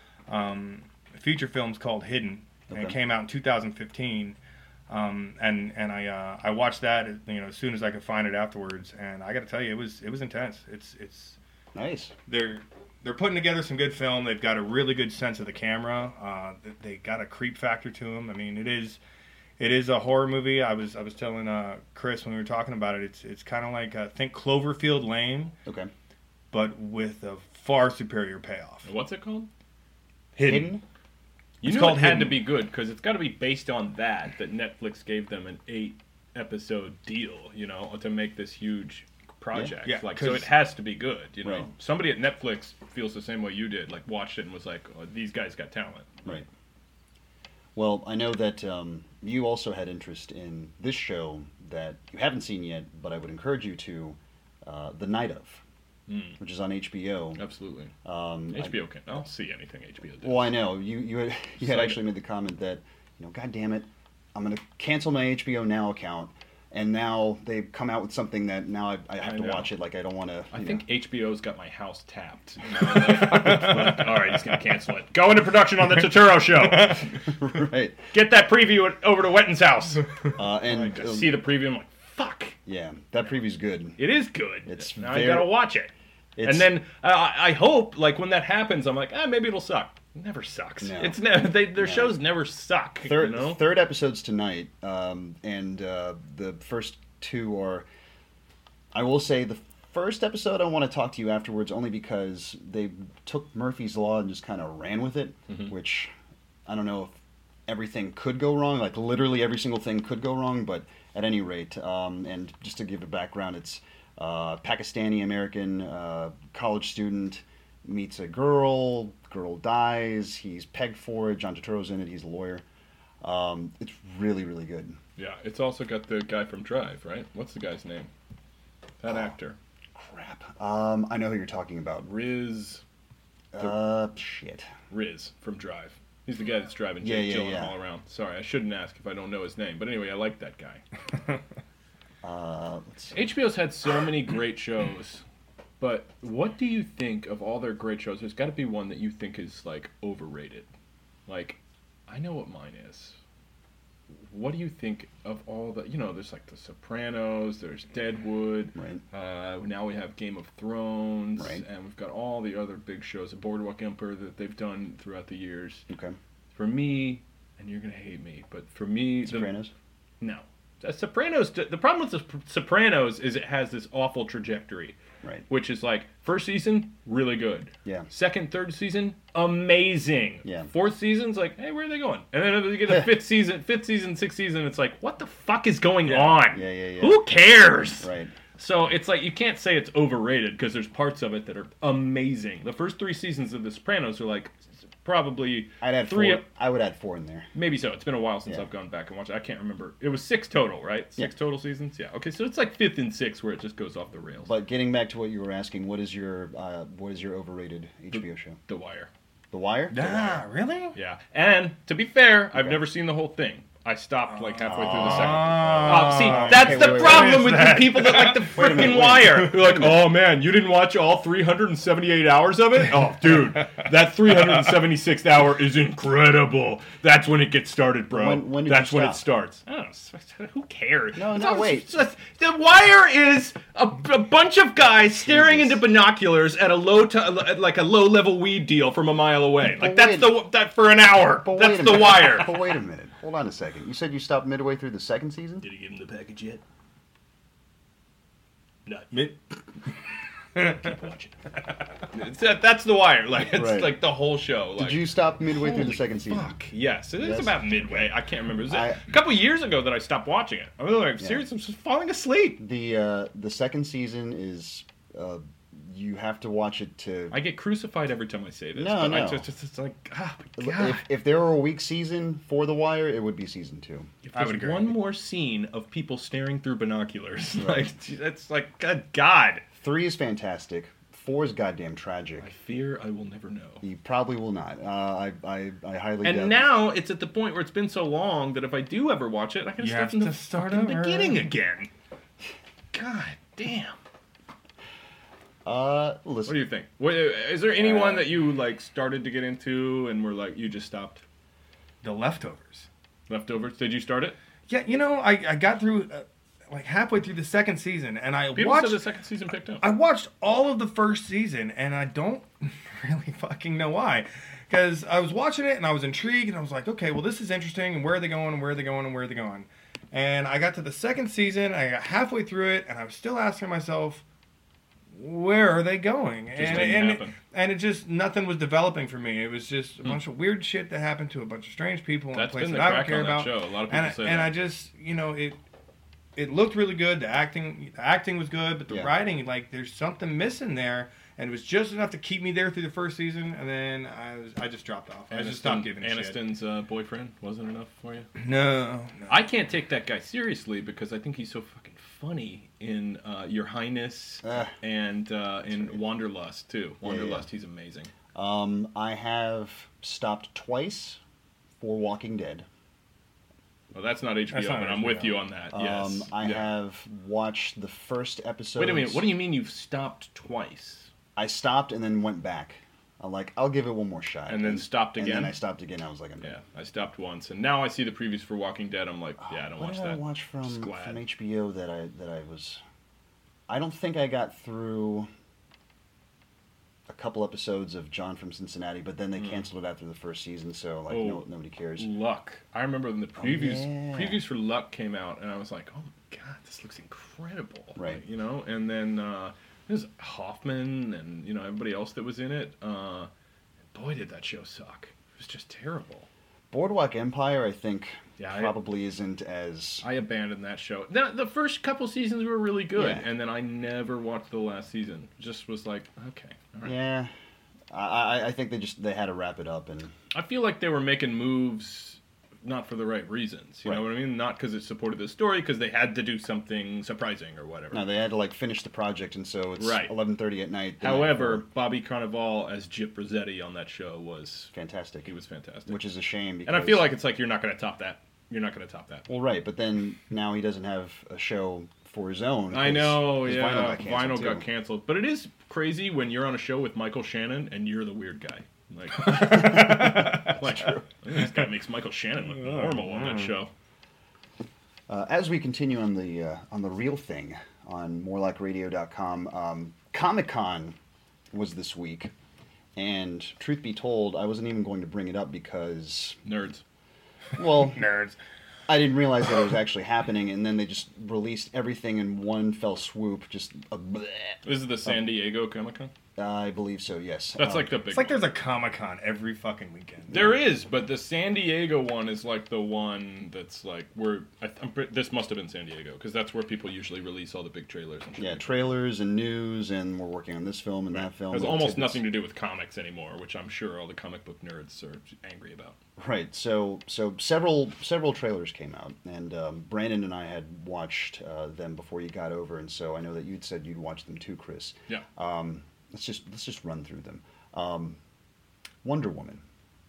Um, the feature film's called Hidden, and it Okay. came out in two thousand fifteen. Um, and and I uh, I watched that you know as soon as I could find it afterwards, and I got to tell you it was it was intense. It's it's Nice. they're they're putting together some good film. They've got a really good sense of the camera. Uh, they- they got a creep factor to them. I mean, it is it is a horror movie. I was I was telling uh, Chris when we were talking about it. It's it's kind of like uh, think Cloverfield Lane, Okay. but with a far superior payoff. What's it called? Hidden. You It's knew called it had Hidden. to be good because it's got to be based on that. That Netflix gave them an eight-episode deal, you know, to make this huge project. Yeah, like, so 'cause- it has to be good, you know. Right. Somebody at Netflix feels the same way you did. Like, watched it and was like, oh, "These guys got talent." Right. Well, I know that um, you also had interest in this show that you haven't seen yet, but I would encourage you to, uh, The Night of, Mm, which is on H B O. absolutely. Um, I- H B O can. I'll see anything H B O does. Well, I know you you had, you had So- actually made the comment that you know, God damn it, I'm going to cancel my H B O Now account, and now they've come out with something that now I, I have I to know. watch it. Like I don't want to. I think H B O's got my house tapped. You know, like, like, all right, he's gonna cancel it. Go into production on the Totoro show. right. Get that preview over to Wetton's house. Uh, and Like, I um, see the preview. I'm like, fuck. yeah, that preview's good. It is good. It's now very- I gotta watch it. It's, And then uh, I I hope, like, when that happens, I'm like, ah, maybe it'll suck. It never sucks. No. It's never. They, their No. shows never suck. third you know? third episodes tonight, um, and uh, the first two are. I will say the first episode I want to talk to you afterwards, only because they took Murphy's Law and just kind of ran with it, Mhm. which I don't know if everything could go wrong. Like literally every single thing could go wrong, but at any rate, um, and just to give a background, it's uh, Pakistani American uh, college student meets a girl, girl dies, he's pegged for it. John Turturro's in it. He's a lawyer. Um, it's really, really good. Yeah, it's also got the guy from Drive, right? What's the guy's name? That Oh. actor. Crap. Um, I know who you're talking about. Riz. Uh, shit. Riz from Drive. He's the guy that's driving Yeah, Jake yeah, Gyllenhaal yeah. around. Sorry, I shouldn't ask if I don't know his name. But anyway, I like that guy. Uh, let's see. H B O's had so many great shows, but what do you think of all their great shows? There's got to be one that you think is, like, overrated. Like, I know what mine is. What do you think of all the, you know, there's like The Sopranos, there's Deadwood, Right. uh, now we have Game of Thrones, Right. and we've got all the other big shows, the Boardwalk Empire that they've done throughout the years. Okay. For me, and you're going to hate me, but for me... the- Sopranos. no. The Sopranos, the problem with The Sopranos is it has this awful trajectory. Right. Which is like, first season, really good. Yeah. Second, third season, amazing. Yeah. Fourth season's like, hey, where are they going? And then you get the fifth season, fifth season, sixth season, it's like, what the fuck is going on? Yeah, yeah, yeah. Who cares? Right. So it's like, you can't say it's overrated because there's parts of it that are amazing. The first three seasons of The Sopranos are like, probably I'd add three. four. I would add four in there. Maybe so. It's been a while since Yeah. I've gone back and watched it. I can't remember. It was six total, right? Six Yeah. total seasons? Yeah. Okay, so it's like fifth and sixth where it just goes off the rails. But getting back to what you were asking, what is your uh, what is your overrated H B O show? The Wire. The Wire. Ah, really? Yeah. And to be fair, I've Okay. never seen the whole thing. I stopped like halfway through the second. Ah. Oh, see, that's okay, the wait, wait, problem wait. with What the is that? people that like the Wait a minute, freaking wait. Wire. They're like, oh man, you didn't watch all three hundred seventy-eight hours of it? Oh, dude, that three hundred seventy-sixth hour is incredible. That's when it gets started, bro. When- when did that's you when it stop? starts. I don't know. Who cares? No, It's no, all- wait. it's just- The Wire is a, a bunch of guys staring Jesus. into binoculars at a low, t- like a low-level weed deal from a mile away. Like But that's wait. the that for an hour. But That's wait a the minute. Wire. But wait a minute. Hold on a second. You said you stopped midway through the second season? Did he give him the package yet? Not Mid- Keep watching. It's that, that's the Wire. Like it's Right. like the whole show. Like, Did you stop midway through the holy second season? Fuck. Yes, it is Yes. about midway. I can't remember. It was I- a couple years ago that I stopped watching it. I was like, Yeah. seriously, I'm just falling asleep. The uh, the second season is uh, you have to watch it to. I get crucified every time I say this. No, but I no. just, just it's like, ah, my God. If, if there were a weak season for The Wire, it would be season two. If I there's would agree. one more scene of people staring through binoculars, Right. like that's like, good God. Three is fantastic. Four is goddamn tragic. I fear I will never know. You probably will not. Uh, I, I I highly doubt. And now it's at the point where it's been so long that if I do ever watch it, I can You start have from the to start fucking over. beginning again. God damn. Uh, What listen. do you think? What, is there anyone Uh, that you like started to get into and were like you just stopped? The Leftovers. Leftovers? Did you start it? Yeah, you know, I, I got through uh, like halfway through the second season, and I People watched said the second season picked up. I watched all of the first season, and I don't really fucking know why. Because I was watching it, and I was intrigued, and I was like, okay, well, this is interesting, and where are they going, and where are they going, and where are they going? And I got to the second season, I got halfway through it, and I was still asking myself, where are they going? Just and, didn't and, happen. and it just, nothing was developing for me. It was just a bunch of weird shit that happened to a bunch of strange people in a That's place been the that I don't crack care on that about. show. A lot of people And, say and that. I just, you know, it it looked really good. The acting, the acting was good, but the Yeah. writing, like, there's something missing there, and it was just enough to keep me there through the first season, and then I was, I just dropped off. I just stopped giving a shit. Aniston's uh, boyfriend wasn't enough for you. No, no. I can't take that guy seriously because I think he's so fucking funny in uh, Your Highness Ah. and uh, in Wanderlust too. Yeah, Wanderlust, yeah. he's amazing. Um, I have stopped twice for Walking Dead. Well, that's not H B O, That's not but I'm H B O. with you on that. Yes. Um, I Yeah. have watched the first episode. Wait a minute. What do you mean you've stopped twice? I stopped and then went back. I'm like, I'll give it one more shot. And then stopped And again? then I stopped again. I was like, I'm done. Yeah, I stopped once, and now I see the previews for Walking Dead. I'm like, yeah, I don't what watch did that. I watch from, Just glad. from H B O that I that I was? I don't think I got through a couple episodes of John from Cincinnati, but then they canceled it after the first season, so like Hmm. Oh. no, nobody cares. Luck. I remember when the previews yeah. previews for Luck came out, and I was like, oh my god, this looks incredible. Right. Like, you know, and then uh, there's Hoffman and you know everybody else that was in it. Uh, boy, did that show suck. It was just terrible. Boardwalk Empire, I think, Yeah, I- probably isn't as. I abandoned that show. The, the first couple seasons were really good, Yeah. and then I never watched the last season. Just was like, okay, all right. Yeah, I, I think they just they had to wrap it up, and I feel like they were making moves not for the right reasons. You Right. know what I mean? Not because it supported the story, because they had to do something surprising or whatever. no, they had to like finish the project, and so it's Right. eleven thirty at night. the night However, before. Bobby Cannavale as Gyp Rossetti on that show was fantastic. he was fantastic. Which is a shame. Because, and I feel like it's like you're not going to top that. You're not going to top that. well, right, but then now he doesn't have a show for his own. I 'cause know, his yeah. Vinyl got canceled. Vinyl too. got canceled. But it is crazy when you're on a show with Michael Shannon and you're the weird guy. Like, like this guy makes Michael Shannon look normal on that show. Uh, as we continue on the uh, on the real thing on more like radio dot com, um, Comic-Con was this week, and truth be told, I wasn't even going to bring it up because, Nerds. well, Nerds. I didn't realize that it was actually happening, and then they just released everything in one fell swoop. Just a bleh. This is the San Diego Comic Con? I believe so. Yes. That's Um, like the big It's like one. there's a Comic Con every fucking weekend. There is, but the San Diego one is like the one that's like where I, I'm, pre- this must have been San Diego because that's where people usually release all the big trailers. And shit. yeah, trailers and news, and we're working on this film and that film. Has little almost tidbits. nothing to do with comics anymore, which I'm sure all the comic book nerds are angry about. Right. So so several several trailers came out, and um, Brandon and I had watched uh, them before you got over, and so I know that you'd said you'd watched them too, Chris. Yeah. Um, let's just let's just run through them. Um, Wonder Woman.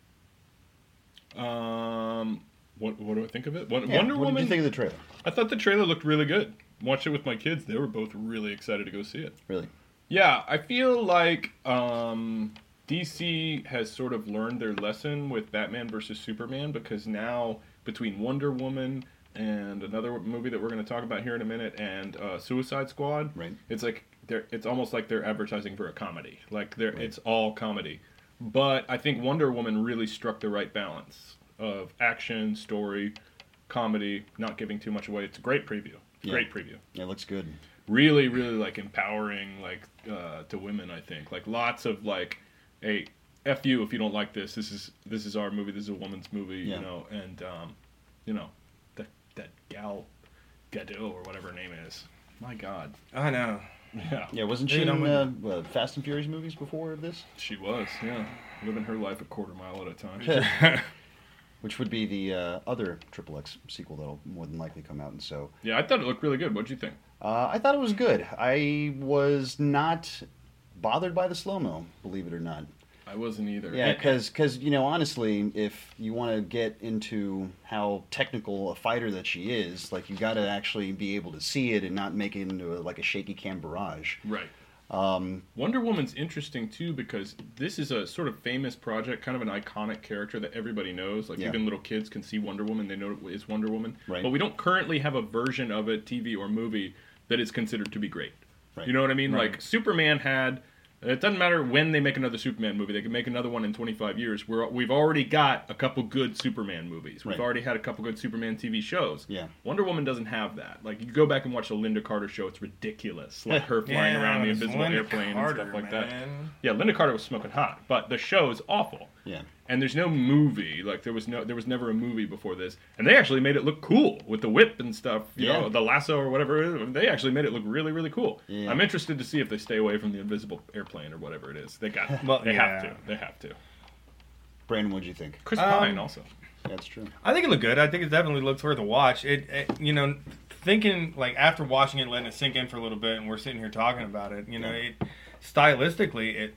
Um, what what do I think of it? Wonder, Yeah, Wonder what Woman. did you think of the trailer? I thought the trailer looked really good. Watched it with my kids; they were both really excited to go see it. Really? Yeah, I feel like um, D C has sort of learned their lesson with Batman versus Superman because now between Wonder Woman and another movie that we're going to talk about here in a minute and uh, Suicide Squad, Right. it's like they're it's almost like they're advertising for a comedy. Like they're Right. it's all comedy. But I think Wonder Woman really struck the right balance of action, story, comedy, not giving too much away. It's a great preview. Yeah. Great preview. Yeah, it looks good. Really, really like empowering like uh, to women. I think like lots of like, hey, f you if you don't like this. This is this is our movie. This is a woman's movie. Yeah. You know, and um, you know, that that gal Gadot or whatever her name is. My God. I know. Yeah. Yeah, wasn't she Dude, in I'm uh, uh, Fast and Furious movies before this? She was. Yeah. Living her life a quarter mile at a time. Which would be the uh, other Triple X sequel that'll more than likely come out, and so Yeah, I thought it looked really good. What'd you think? uh, I thought it was good. I was not bothered by the slow mo, believe it or not. I wasn't either. Yeah, And- because you know, honestly, if you want to get into how technical a fighter that she is, like you got to actually be able to see it and not make it into a, like a shaky cam barrage. Right. Um, Wonder Woman's interesting too because this is a sort of famous project, kind of an iconic character that everybody knows. Like Yeah. even little kids can see Wonder Woman; they know it's Wonder Woman. Right. But we don't currently have a version of it, T V or movie, that is considered to be great. Right. You know what I mean? Right. Like Superman had. It doesn't matter when they make another Superman movie; they can make another one in twenty-five years. We're we've already got a couple good Superman movies. We've Right. already had a couple good Superman T V shows. Yeah. Wonder Woman doesn't have that. Like you go back and watch the Linda Carter show; it's ridiculous. Like her flying Yeah, around the it's invisible Linda airplane Carter, and stuff like that. man. Yeah, Linda Carter was smoking hot, but the show is awful. yeah, And there's no movie. Like there was no, there was never a movie before this. And they actually made it look cool with the whip and stuff. You Yeah. know, the lasso or whatever. it is. They actually made it look really, really cool. Yeah. I'm interested to see if they stay away from the invisible airplane or whatever it is. They got. Well, they have yeah. to. They have to. Brandon, what'd you think? Chris Um, Pine also. That's true. I think it looked good. I think it definitely looks worth a watch. It, it, you know, thinking like after watching it, letting it sink in for a little bit, and we're sitting here talking about it. You know, it stylistically, it,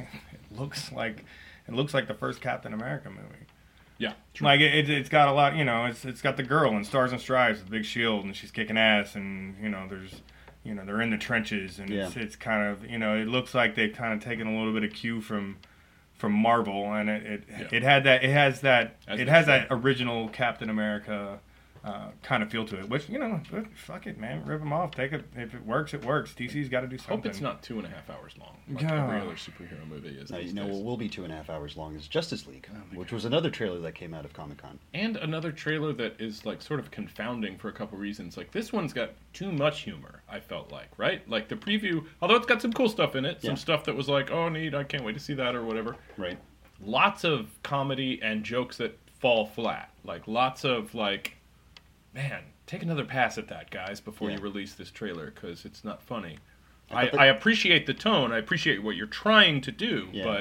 it looks like it looks like the first Captain America movie. Yeah. Like it, it, it's got a lot. You know, it's it's got the girl in Stars and Stripes with a big shield, and she's kicking ass, and you know, there's. You know, they're in the trenches, and it's Yeah. it's kind of, you know, it looks like they've kind of taken a little bit of cue from from Marvel, and it it, Yeah. it had that it has that As it they has say. that original Captain America uh, kind of feel to it. Which, you know, fuck it, man, rip them off. Take it if it works, it works. D C's got to do something. Hope it's not two and a half hours long. Like Yeah. every other superhero movie is. Now, these you know days. what will be two and a half hours long is Justice League, Oh my which was another trailer that came out of Comic Con. And another trailer that is like sort of confounding for a couple reasons. Like this one's got too much humor, I felt like, right? Like the preview, although it's got some cool stuff in it, some Yeah. stuff that was like, oh neat, I can't wait to see that or whatever. Right. Lots of comedy and jokes that fall flat. Like lots of like, man, take another pass at that, guys, before Yeah. you release this trailer because it's not funny. I I, thought that- I appreciate the tone. I appreciate what you're trying to do, Yeah. but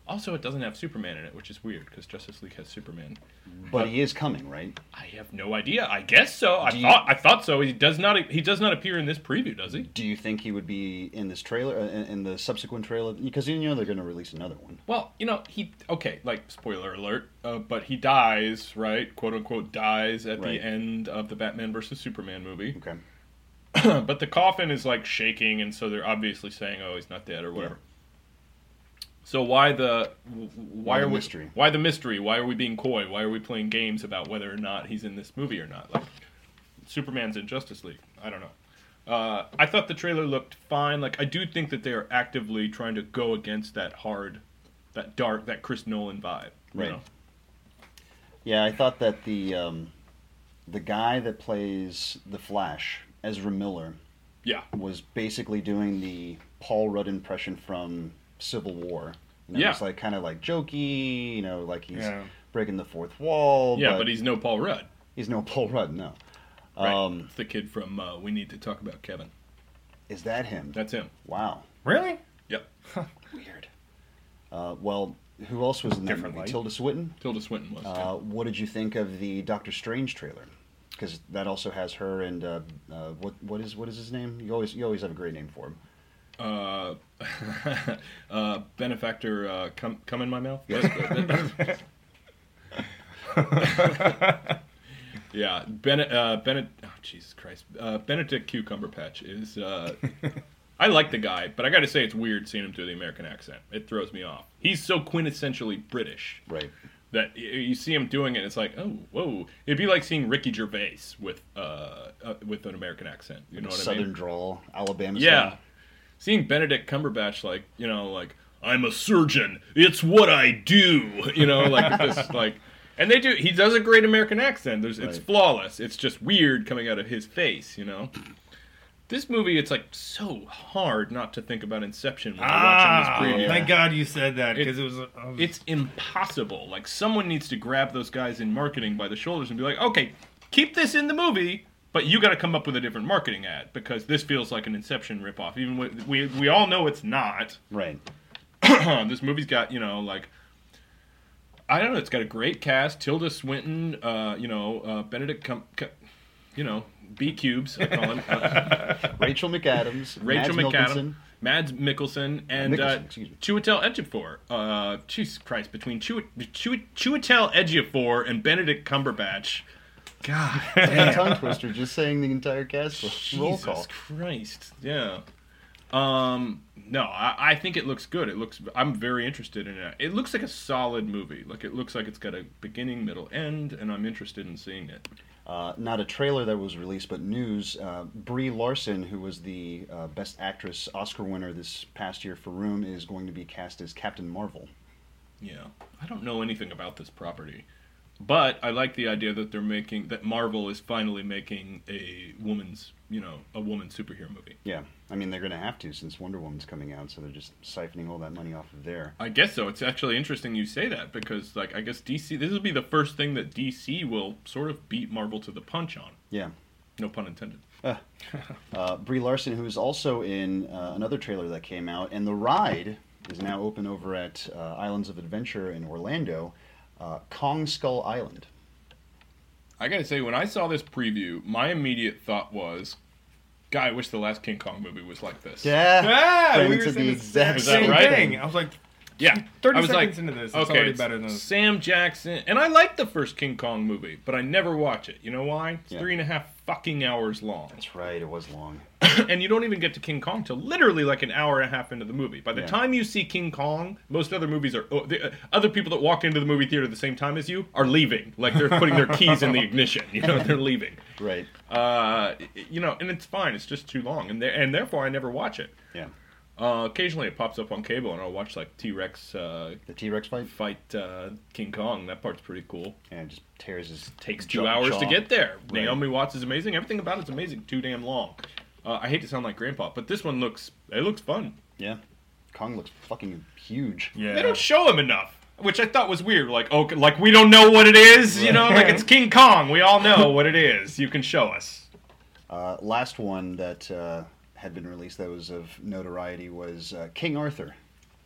Also, it doesn't have Superman in it, which is weird because Justice League has Superman. But he is coming, right? I have no idea. I guess so. I Do you- thought I thought so. He does not. He does not appear in this preview, does he? Do you think he would be in this trailer, uh, in, in the subsequent trailer? Because you know they're going to release another one. Well, you know, he okay. Like spoiler alert, uh, but he dies, right? "Quote unquote" dies at Right. the end of the Batman versus Superman movie. Okay. But the coffin is like shaking, and so they're obviously saying, "Oh, he's not dead" or whatever. So why the why, Why are the we mystery? why the mystery? Why are we being coy? Why are we playing games about whether or not he's in this movie or not? Like Superman's in Justice League. I don't know. Uh, I thought the trailer looked fine. Like I do think that they are actively trying to go against that hard, that dark, that Chris Nolan vibe. You Right. know? Yeah, I thought that the um, the guy that plays the Flash, Ezra Miller, Yeah. was basically doing the Paul Rudd impression from Civil War. You know, Yeah. It's like kind of like jokey, you know, like he's Yeah. breaking the fourth wall. Yeah, but, he's no Paul Rudd. he's no Paul Rudd. No. Right. Um, It's the kid from uh, We Need to Talk About Kevin. is that him? That's him. Wow. Really? Yep. Weird. Uh, well, who else was in that Different movie? light. Tilda Swinton. Tilda Swinton was. Uh, what did you think of the Doctor Strange trailer? Because that also has her and uh, uh, what what is what is his name? You always you always have a great name for him. uh, uh, benefactor, uh, come come in my mouth. Yeah, Bennett. Uh, Bennett. Oh, Jesus Christ. Uh, Benedict Cucumberpatch is. Uh, I like the guy, but I got to say it's weird seeing him do the American accent. It throws me off. He's so quintessentially British Right. that y- you see him doing it. It's like, oh, whoa! It'd be like seeing Ricky Gervais with uh, uh with an American accent. You know what Southern I mean? drawl, Alabama. Yeah. style. Seeing Benedict Cumberbatch, like, you know, like, I'm a surgeon. It's what I do. You know, like this, like, and they do. He does a great American accent. There's, it's Right. flawless. It's just weird coming out of his face. You know. This movie, it's like so hard not to think about Inception when you're Ah, watching this preview. thank God you said that because It- it, was. I was It's impossible. Like someone needs to grab those guys in marketing by the shoulders and be like, okay, keep this in the movie, but you got to come up with a different marketing ad because this feels like an Inception ripoff. Even with, we we all know it's not. Right. This movie's got, you know, like, I don't know, it's got a great cast. Tilda Swinton, uh, you know, uh, Benedict, Com- Co- you know, B Cubes, I call him. Uh, Rachel McAdams. Rachel Mads McAdams, Mikkelsen. Mads Mikkelsen, and Mikkelsen, uh, excuse me. Chiwetel Ejiofor. Uh, Jesus Christ, between Chiwe- Chiwe- Chiwetel Ejiofor and Benedict Cumberbatch. God Damn. Tongue twister, just saying the entire cast. Roll Jesus call. Christ, yeah. Um, no, I, I think it looks good. It looks. I'm very interested in it. It looks like a solid movie. Like it looks like it's got a beginning, middle, end, and I'm interested in seeing it. Uh, not a trailer that was released, but news. Uh, Brie Larson, who was the uh, Best Actress Oscar winner this past year for Room, is going to be cast as Captain Marvel. Yeah, I don't know anything about this property, but I like the idea that they're making that Marvel is finally making a woman's, you know, a woman superhero movie. Yeah, I mean they're going to have to since Wonder Woman's coming out, so they're just siphoning all that money off of there. I guess so. It's actually interesting you say that because, like, I guess D C. This will be the first thing that D C will sort of beat Marvel to the punch on. Yeah. No pun intended. Uh, uh, Brie Larson, who is also in uh, another trailer that came out, and the ride is now open over at uh, Islands of Adventure in Orlando, uh, Kong Skull Island. I gotta say, when I saw this preview, my immediate thought was, "God, I wish the last King Kong movie was like this." Yeah, Ah, ran we into were the saying the exact exact Is that same right? thing. I was like, Yeah. thirty I was seconds like, into this, it's okay, already it's better than Sam Jackson, and I like the first King Kong movie, but I never watch it. You know why? It's Yeah. three and a half fucking hours long, That's right. It was long. and you don't even get to King Kong till literally like an hour and a half into the movie. By the Yeah. time you see King Kong, most other movies are oh, the, uh, other people that walk into the movie theater at the same time as you are leaving, like they're putting their keys in the ignition. You know, they're leaving. Right. Uh, you know, and it's fine. It's just too long, and there, and therefore I never watch it. Yeah. Uh, occasionally it pops up on cable, and I'll watch like T-Rex uh, The T-Rex fight. fight uh, King Kong. That part's pretty cool. And it just tears his Takes two jaw- hours jaw. to get there. Right. Naomi Watts is amazing. Everything about it's amazing. Too damn long. Uh, I hate to sound like Grandpa, but this one looks it looks fun. Yeah. Kong looks fucking huge. yeah. They don't show him enough, which I thought was weird. Like, oh, like we don't know what it is. You know, like it's King Kong. We all know what it is. You can show us. Uh, last one that uh, had been released that was of notoriety was uh, King Arthur.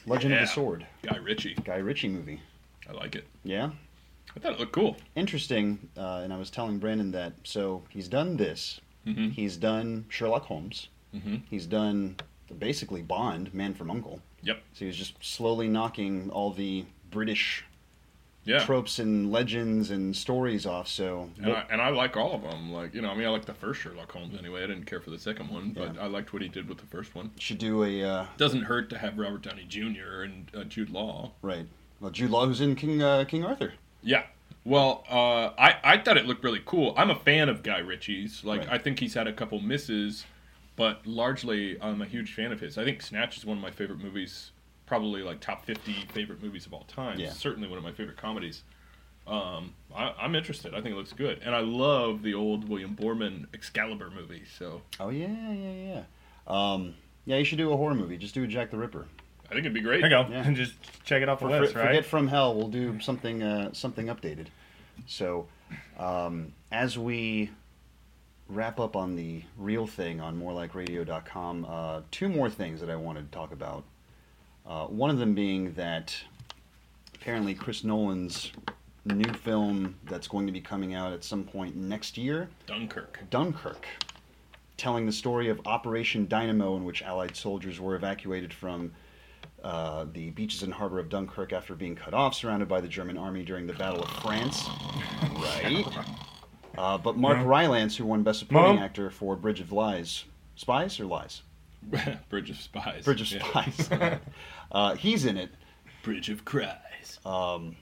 Legend Yeah. of the Sword. Guy Ritchie. Guy Ritchie movie. I like it. Yeah? I thought it looked cool. Interesting, uh, and I was telling Brandon that, so he's done this. Mm-hmm. He's done Sherlock Holmes. Mm-hmm. He's done basically Bond, Man from U N C L E. Yep. So he's just slowly knocking all the British Yeah. tropes and legends and stories off. So And I, and I like all of them. Like, you know, I mean, I like the first Sherlock Holmes anyway. I didn't care for the second one, but Yeah. I liked what he did with the first one. should do a uh, Doesn't hurt to have Robert Downey Junior and uh, Jude Law. right. Well, Jude Law, who's in King uh, King Arthur. Yeah. Well, uh, I, I thought it looked really cool. I'm a fan of Guy Ritchie's. Like, Right. I think he's had a couple misses, but largely I'm a huge fan of his. I think Snatch is one of my favorite movies, probably like top fifty favorite movies of all time. Yeah. Certainly one of my favorite comedies. Um, I, I'm interested. I think it looks good. And I love the old William Borman Excalibur movie, so Oh yeah, yeah, yeah. Um, yeah, you should do a horror movie. Just do a Jack the Ripper. I think it'd be great. There you go. Yeah. And just check it off the For, list, for- right? Forget From Hell. We'll do something uh, something updated. So, um, as we wrap up on the real thing on more like radio dot com, uh, two more things that I wanted to talk about. Uh, one of them being that apparently Chris Nolan's new film that's going to be coming out at some point next year, Dunkirk. Dunkirk, telling the story of Operation Dynamo, in which Allied soldiers were evacuated from uh, the beaches and harbor of Dunkirk after being cut off, surrounded by the German army during the Battle of France. Right. Uh, but Mark Yeah. Rylance, who won Best Supporting Mom? Actor for Bridge of Lies, Spies or Lies? Bridge of Spies. Bridge of Yeah. Spies. uh, he's in it. Bridge of Cries. Um,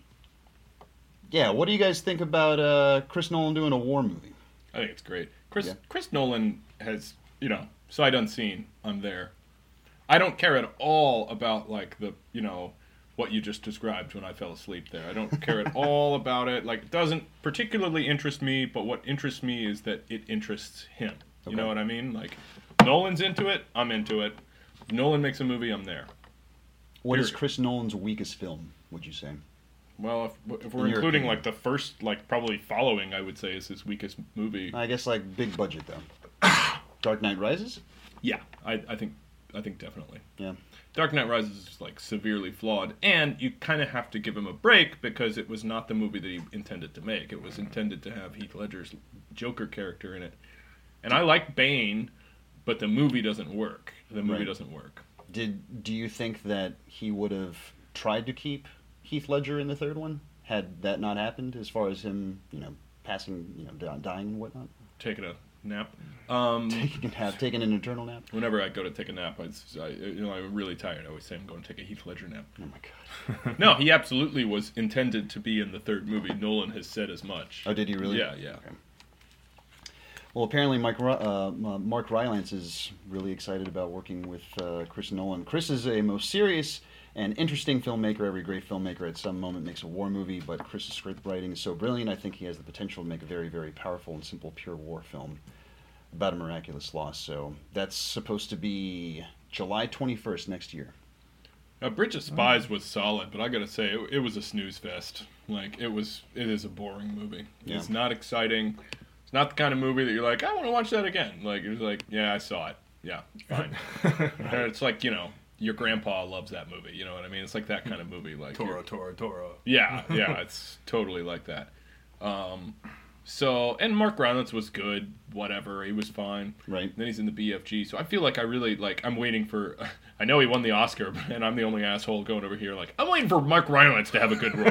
yeah, what do you guys think about uh, Chris Nolan doing a war movie? I think it's great. Chris Yeah. Chris Nolan has, you know, sight unseen. I'm there. I don't care at all about like the, you know, what you just described when I fell asleep there. I don't care at all about it. Like, it doesn't particularly interest me, but what interests me is that it interests him. You Okay. know what I mean? Like, Nolan's into it, I'm into it. If Nolan makes a movie, I'm there. What is Period. Chris Nolan's weakest film, would you say? Well, if, if we're In your including opinion. like the first, like probably Following, I would say is his weakest movie. I guess like big budget though. Dark Knight Rises? Yeah, I, I think I think definitely. Yeah. Dark Knight Rises is like severely flawed, and you kind of have to give him a break because it was not the movie that he intended to make. It was intended to have Heath Ledger's Joker character in it, and I like Bane, but the movie doesn't work. The movie Right. doesn't work. Did do you think that he would have tried to keep Heath Ledger in the third one had that not happened? As far as him, you know, passing, you know, di- dying and whatnot, Taking a nap. Um, taking a nap, taking an eternal nap. whenever I go to take a nap, I, I you know I'm really tired. I always say I'm going to take a Heath Ledger nap. Oh my god. No, he absolutely was intended to be in the third movie. Nolan has said as much. Oh, did he really? Yeah, yeah. Okay. Well, apparently Mike, Ry- uh, uh, Mark Rylance is really excited about working with uh, Chris Nolan. Chris is a most serious and interesting filmmaker. Every great filmmaker at some moment makes a war movie, but Chris's script writing is so brilliant, I think he has the potential to make a very, very powerful and simple pure war film about a miraculous loss. So that's supposed to be July twenty-first next year. Now, Bridge of Spies was solid, but I gotta say, it, it was a snooze fest. Like, it was, it is a boring movie. Yeah. It's not exciting. It's not the kind of movie that you're like, I want to watch that again. Like, it's like, yeah, I saw it. Yeah, fine. And it's like, you know, your grandpa loves that movie. You know what I mean? It's like that kind of movie. Like, Toro, you're- Toro, Toro. yeah, yeah, it's totally like that. Um, so, and Mark Rylance was good. Whatever, he was fine. Right. Then he's in the B F G. So I feel like I really like. I'm waiting for. I know he won the Oscar, and I'm the only asshole going over here. Like, I'm waiting for Mark Rylance to have a good role,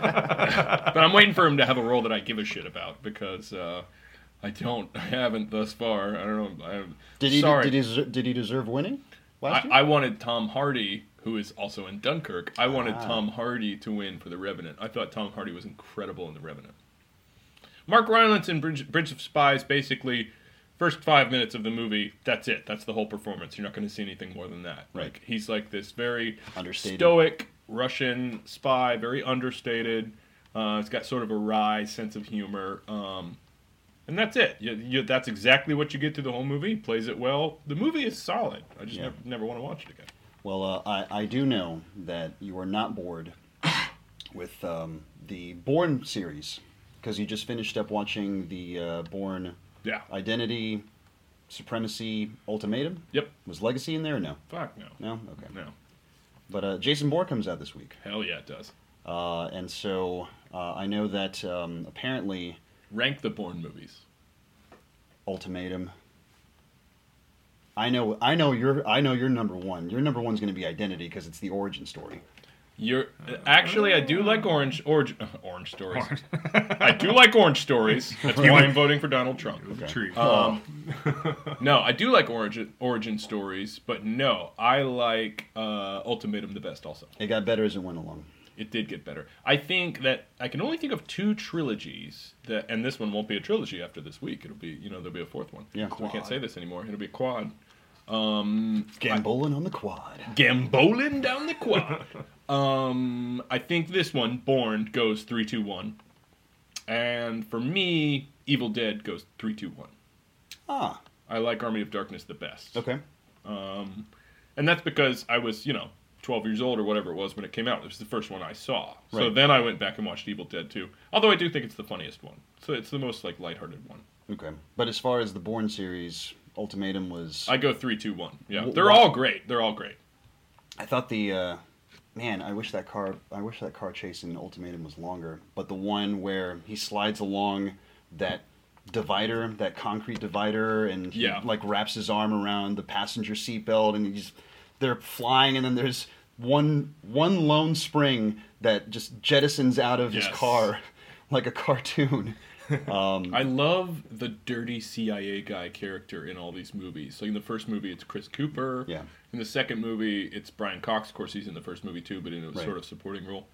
but I'm waiting for him to have a role that I give a shit about because uh, I don't. I haven't thus far. I don't know. I'm Did he? sorry. Did he? deser- Did he deserve winning last I, year? I wanted Tom Hardy, who is also in Dunkirk. I wanted Ah. Tom Hardy to win for The Revenant. I thought Tom Hardy was incredible in The Revenant. Mark Rylance in Bridge, Bridge of Spies, basically, first five minutes of the movie, that's it. That's the whole performance. You're not going to see anything more than that. Right. Like, he's like this very Understated. stoic Russian spy, very understated. Uh, he's got sort of a wry sense of humor. Um, and that's it. You, you, that's exactly what you get through the whole movie. He plays it well. The movie is solid. I just Yeah. never, never want to watch it again. Well, uh, I, I do know that you are not bored with um, the Bourne series because you just finished up watching the uh, Bourne Yeah. Identity, Supremacy, Ultimatum. Yep. Was Legacy in there or no? Fuck no. No? Okay. No. But uh, Jason Bourne comes out this week. Hell yeah, it does. Uh, and so uh, I know that um, apparently Rank the Bourne movies. Ultimatum. I know, I know your, I know your number one. Your number one's going to be Identity because it's the origin story. You're actually, I do like orange orange orange stories. I do like orange stories. That's why I'm voting for Donald Trump. Okay. Tree. Um, no, I do like origin origin stories, but no, I like uh, Ultimatum the best. Also, It got better as it went along. it did get better. I think that I can only think of two trilogies that, and this one won't be a trilogy after this week. It'll be, you know, there'll be a fourth one. Yeah. So we can't say this anymore. It'll be a quad. Um, Gambolin on the quad. Gambolin down the quad. um, I think this one, Bourne, goes three, two, one, and for me, Evil Dead goes three, two, one. Ah, I like Army of Darkness the best. okay. Um, and that's because I was, you know, twelve years old or whatever it was when it came out. It was the first one I saw. So Right. then I went back and watched Evil Dead two. Although I do think it's the funniest one. So it's the most, like, lighthearted one. Okay. But as far as the Bourne series, Ultimatum was... I go three, two, one. Yeah, Wh- they're why- all great. They're all great. I thought the... Uh, man, I wish that car... I wish that car chase in Ultimatum was longer. But the one where he slides along that divider, that concrete divider, and he, Yeah. like, wraps his arm around the passenger seatbelt, and he's... They're flying, and then there's one one lone spring that just jettisons out of his Yes. car like a cartoon. Um, I love the dirty C I A guy character in all these movies. So in the first movie, it's Chris Cooper. Yeah. In the second movie, it's Brian Cox. Of course, he's in the first movie too, but in a Right. sort of supporting role.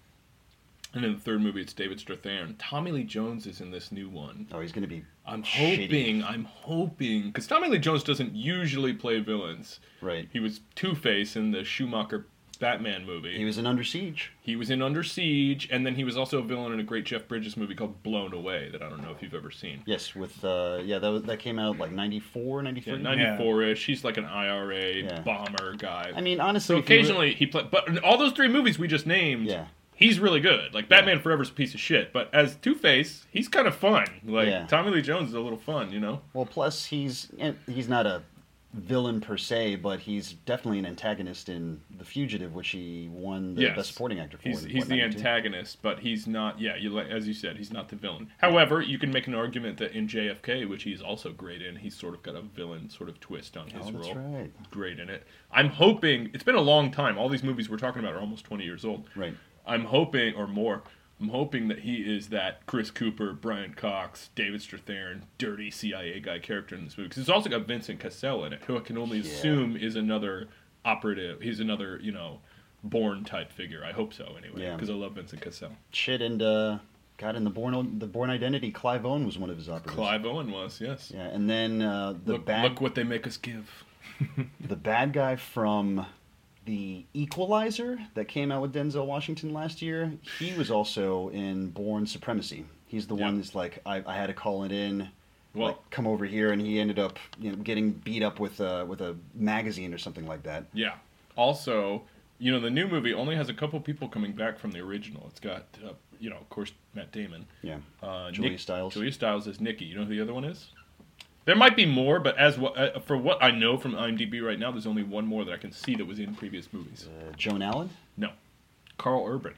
And in the third movie, it's David Strathairn. Tommy Lee Jones is in this new one. oh, he's going to be I'm shitty. hoping, I'm hoping, because Tommy Lee Jones doesn't usually play villains. Right. He was Two-Face in the Schumacher Batman movie. He was in Under Siege. He was in Under Siege, and then he was also a villain in a great Jeff Bridges movie called Blown Away that I don't know if you've ever seen. Yes, with uh, yeah, that was, that came out like ninety-four, ninety-three. Yeah, ninety-four-ish. He's like an I R A Yeah. bomber guy. I mean, honestly, so if you re- occasionally he played, but in all those three movies we just named, Yeah. he's really good. Like Batman Forever's a piece of shit, but as Two-Face, he's kind of fun. Like Yeah. Tommy Lee Jones is a little fun, you know. Well, plus he's eh, he's not a villain per se, but he's definitely an antagonist in The Fugitive, which he won the Yes. Best Supporting Actor for. He's, in, he's what, the ninety-two? antagonist, but he's not. Yeah, you like as you said, he's not the villain. However, you can make an argument that in J F K, which he's also great in, he's sort of got a villain sort of twist on his Oh, that's role. right. Great in it. I'm hoping. It's been a long time. All these movies we're talking about are almost twenty years old. Right. I'm hoping, or more. I'm hoping that he is that Chris Cooper, Brian Cox, David Strathairn, dirty C I A guy character in this movie. Because it's also got Vincent Cassel in it, who I can only Yeah. assume is another operative. He's another, you know, Bourne type figure. I hope so, anyway. Yeah. Because I love Vincent Cassel. Shit, and uh, God, in the Born the Born Identity, Clive Owen was one of his operatives. Clive Owen was, yes. Yeah, and then uh, the look, bad look what they make us give. the bad guy from The Equalizer that came out with Denzel Washington last year. He was also in Bourne Supremacy. He's the one Yeah. that's like, I, I had to call it in. Well, like, come over here, and he ended up, you know, getting beat up with a with a magazine or something like that. yeah. Also, you know, the new movie only has a couple people coming back from the original. It's got, uh, you know, of course, Matt Damon. Yeah, Uh, Julia Nick- Stiles. Julia Stiles is Nikki. You know who the other one is? There might be more, but as what, uh, for what I know from IMDb right now, there's only one more that I can see that was in previous movies. Uh, Joan Allen. No, Carl Urban.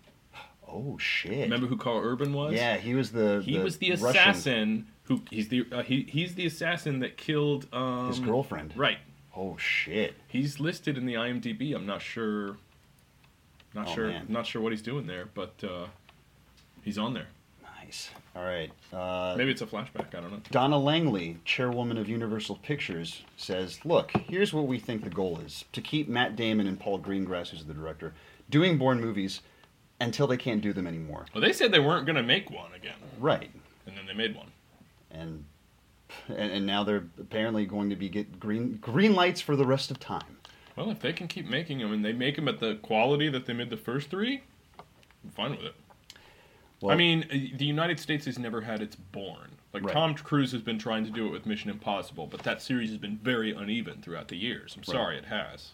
Oh shit! Remember who Carl Urban was? Yeah, he was the he the was the Russian, assassin who he's the uh, he he's the assassin that killed um, his girlfriend. Right. Oh shit! He's listed in the IMDb. I'm not sure. Not Oh, sure. man. Not sure what he's doing there, but uh, he's on there. Nice. All right. Uh, Maybe it's a flashback. I don't know. Donna Langley, chairwoman of Universal Pictures, says, "Look, here's what we think the goal is: to keep Matt Damon and Paul Greengrass, who's the director, doing Bourne movies until they can't do them anymore." Well, they said they weren't going to make one again, Right. and then they made one. And, and and now they're apparently going to be get green green lights for the rest of time. Well, if they can keep making them and they make them at the quality that they made the first three, I'm fine with it. Well, I mean, uh, the United States has never had its Bourne. Like, Right. Tom Cruise has been trying to do it with Mission Impossible, but that series has been very uneven throughout the years. I'm Right. sorry, it has.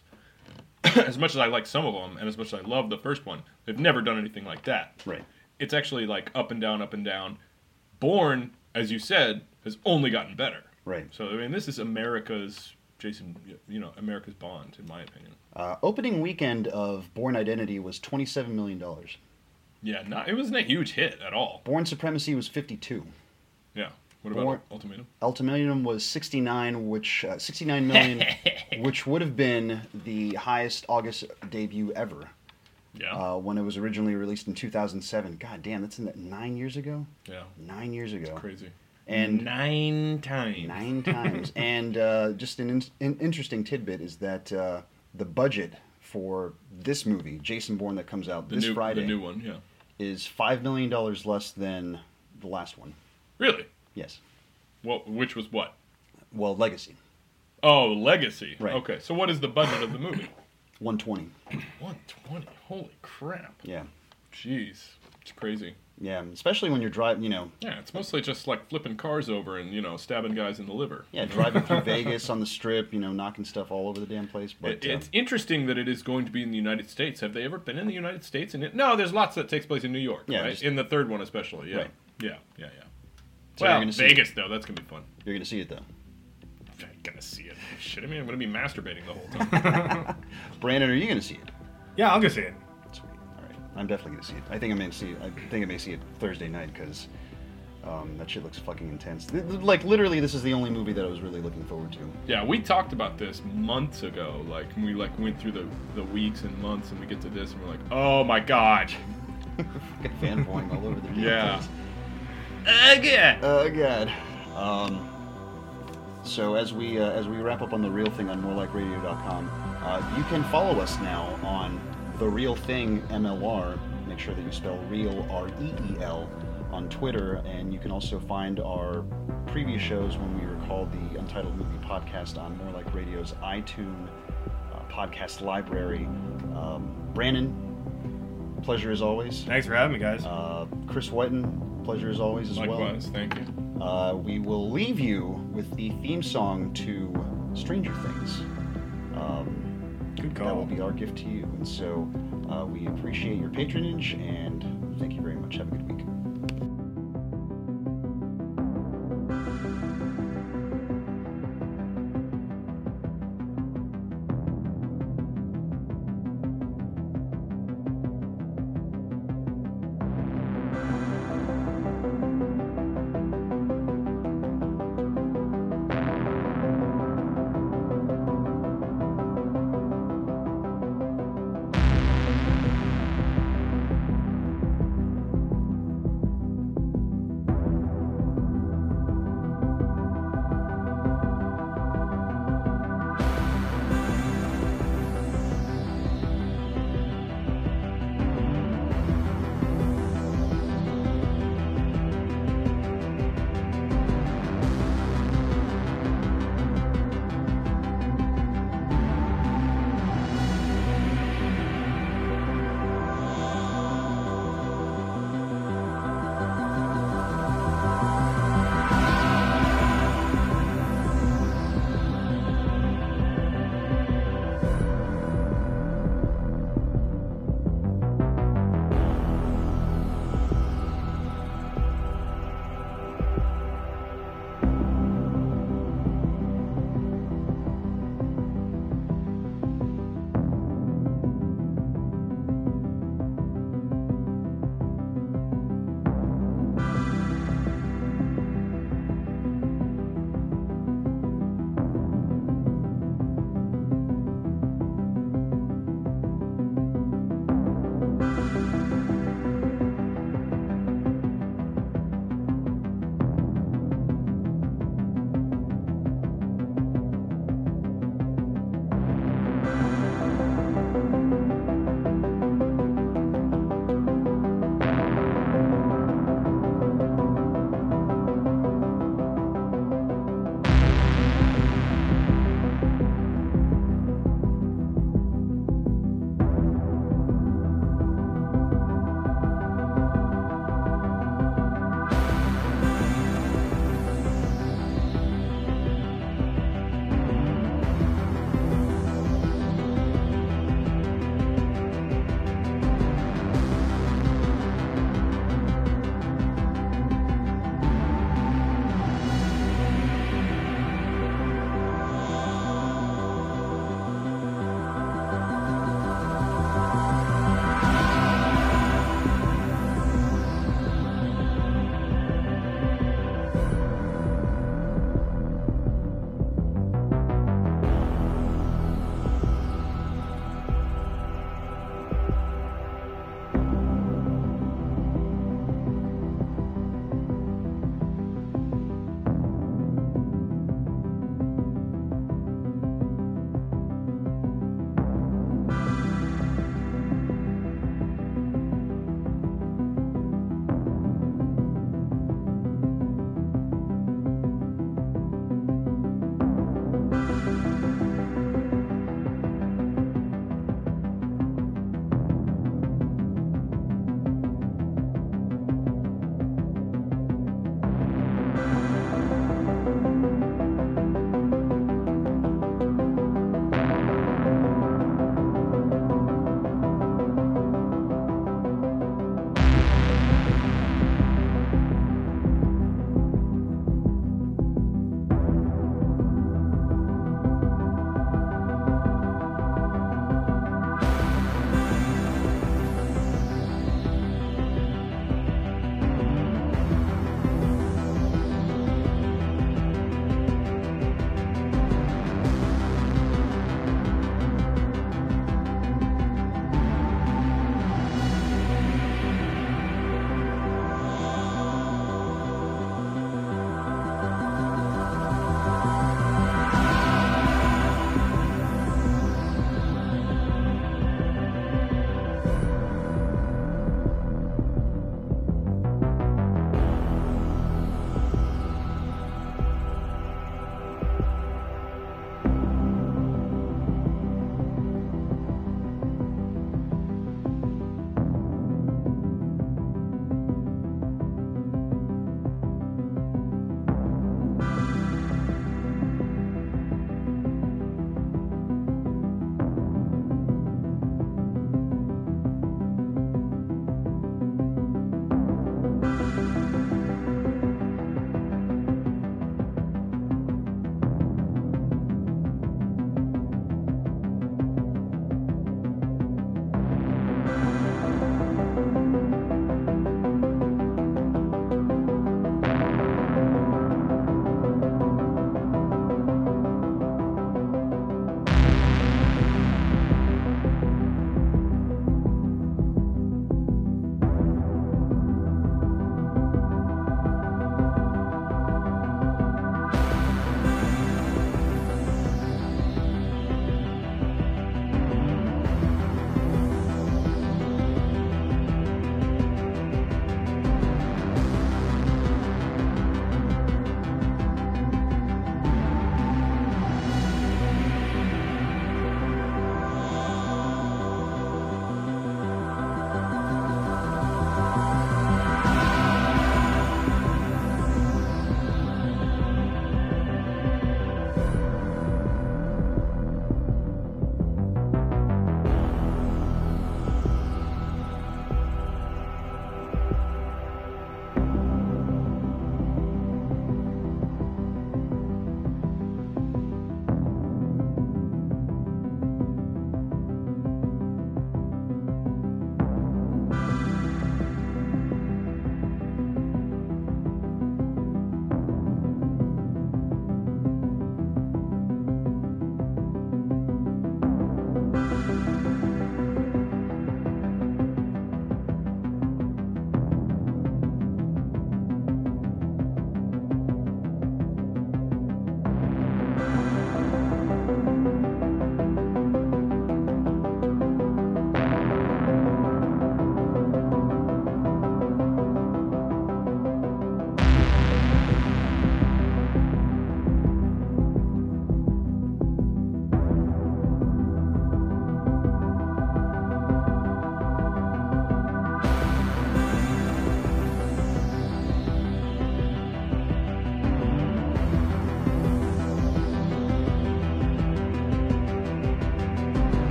As much as I like some of them, and as much as I love the first one, they've never done anything like that. right. It's actually, like, up and down, up and down. Bourne, as you said, has only gotten better. Right. So, I mean, this is America's Jason, you know, America's Bond, in my opinion. Uh, opening weekend of Bourne Identity was twenty-seven million dollars. Yeah, not, it wasn't a huge hit at all. Bourne Supremacy was fifty-two. Yeah. What about Bourne, Ultimatum? Ultimatum was sixty-nine, which uh, sixty-nine million, which would have been the highest August debut ever. Yeah. Uh, when it was originally released in two thousand seven. God damn, that's in that nine years ago. Yeah. Nine years ago. It's crazy. And nine times. Nine times. And uh, just an, in, an interesting tidbit is that uh, the budget for this movie, Jason Bourne, that comes out The this new, Friday, the new one, yeah, is five million dollars less than the last one. Really? Yes. Well, which was what? Well, Legacy. Oh, Legacy. Right. Okay, so what is the budget of the movie? one twenty. one twenty. Holy crap. Yeah. Jeez, it's crazy. Yeah, especially when you're driving, you know. Yeah, it's mostly just like flipping cars over and, you know, stabbing guys in the liver. Yeah, driving through Vegas on the Strip, you know, knocking stuff all over the damn place. But it, it's uh, interesting that it is going to be in the United States. Have they ever been in the United States? And it, no, there's lots that takes place in New York, yeah, right? Just, in the third one especially, yeah. Right. Yeah, yeah, yeah. So well, gonna Vegas, though, that's going to be fun. You're going to see it, though. I'm going to see it. Shit, I mean, I'm going to be masturbating the whole time. Brandon, are you going to see it? Yeah, I'll go see it. Sweet. All right. I'm definitely going to see it. I think I'm going to see it. I think I may see it Thursday night because um, that shit looks fucking intense. Like, literally, this is the only movie that I was really looking forward to. Yeah, we talked about this months ago. Like, we like went through the, the weeks and months, and we get to this, and we're like, oh my god. Fucking fanboying all over the damn Yeah. place. Again. Oh god. Um, so as we uh, as we wrap up on The Real Thing on more like radio dot com, uh, you can follow us now on The Real Thing M L R. Make sure that you spell real R E E L on Twitter, and you can also find our previous shows when we were called the Untitled Movie Podcast on More Like Radio's iTunes uh, podcast library. Um, Brandon, pleasure as always. Thanks for having me, guys. Uh, Chris Whiten, pleasure as always as well. Likewise, thank you. Uh, we will leave you with the theme song to Stranger Things. Um, Good call. That will be our gift to you. And so uh, we appreciate your patronage, and thank you very much. Have a good week.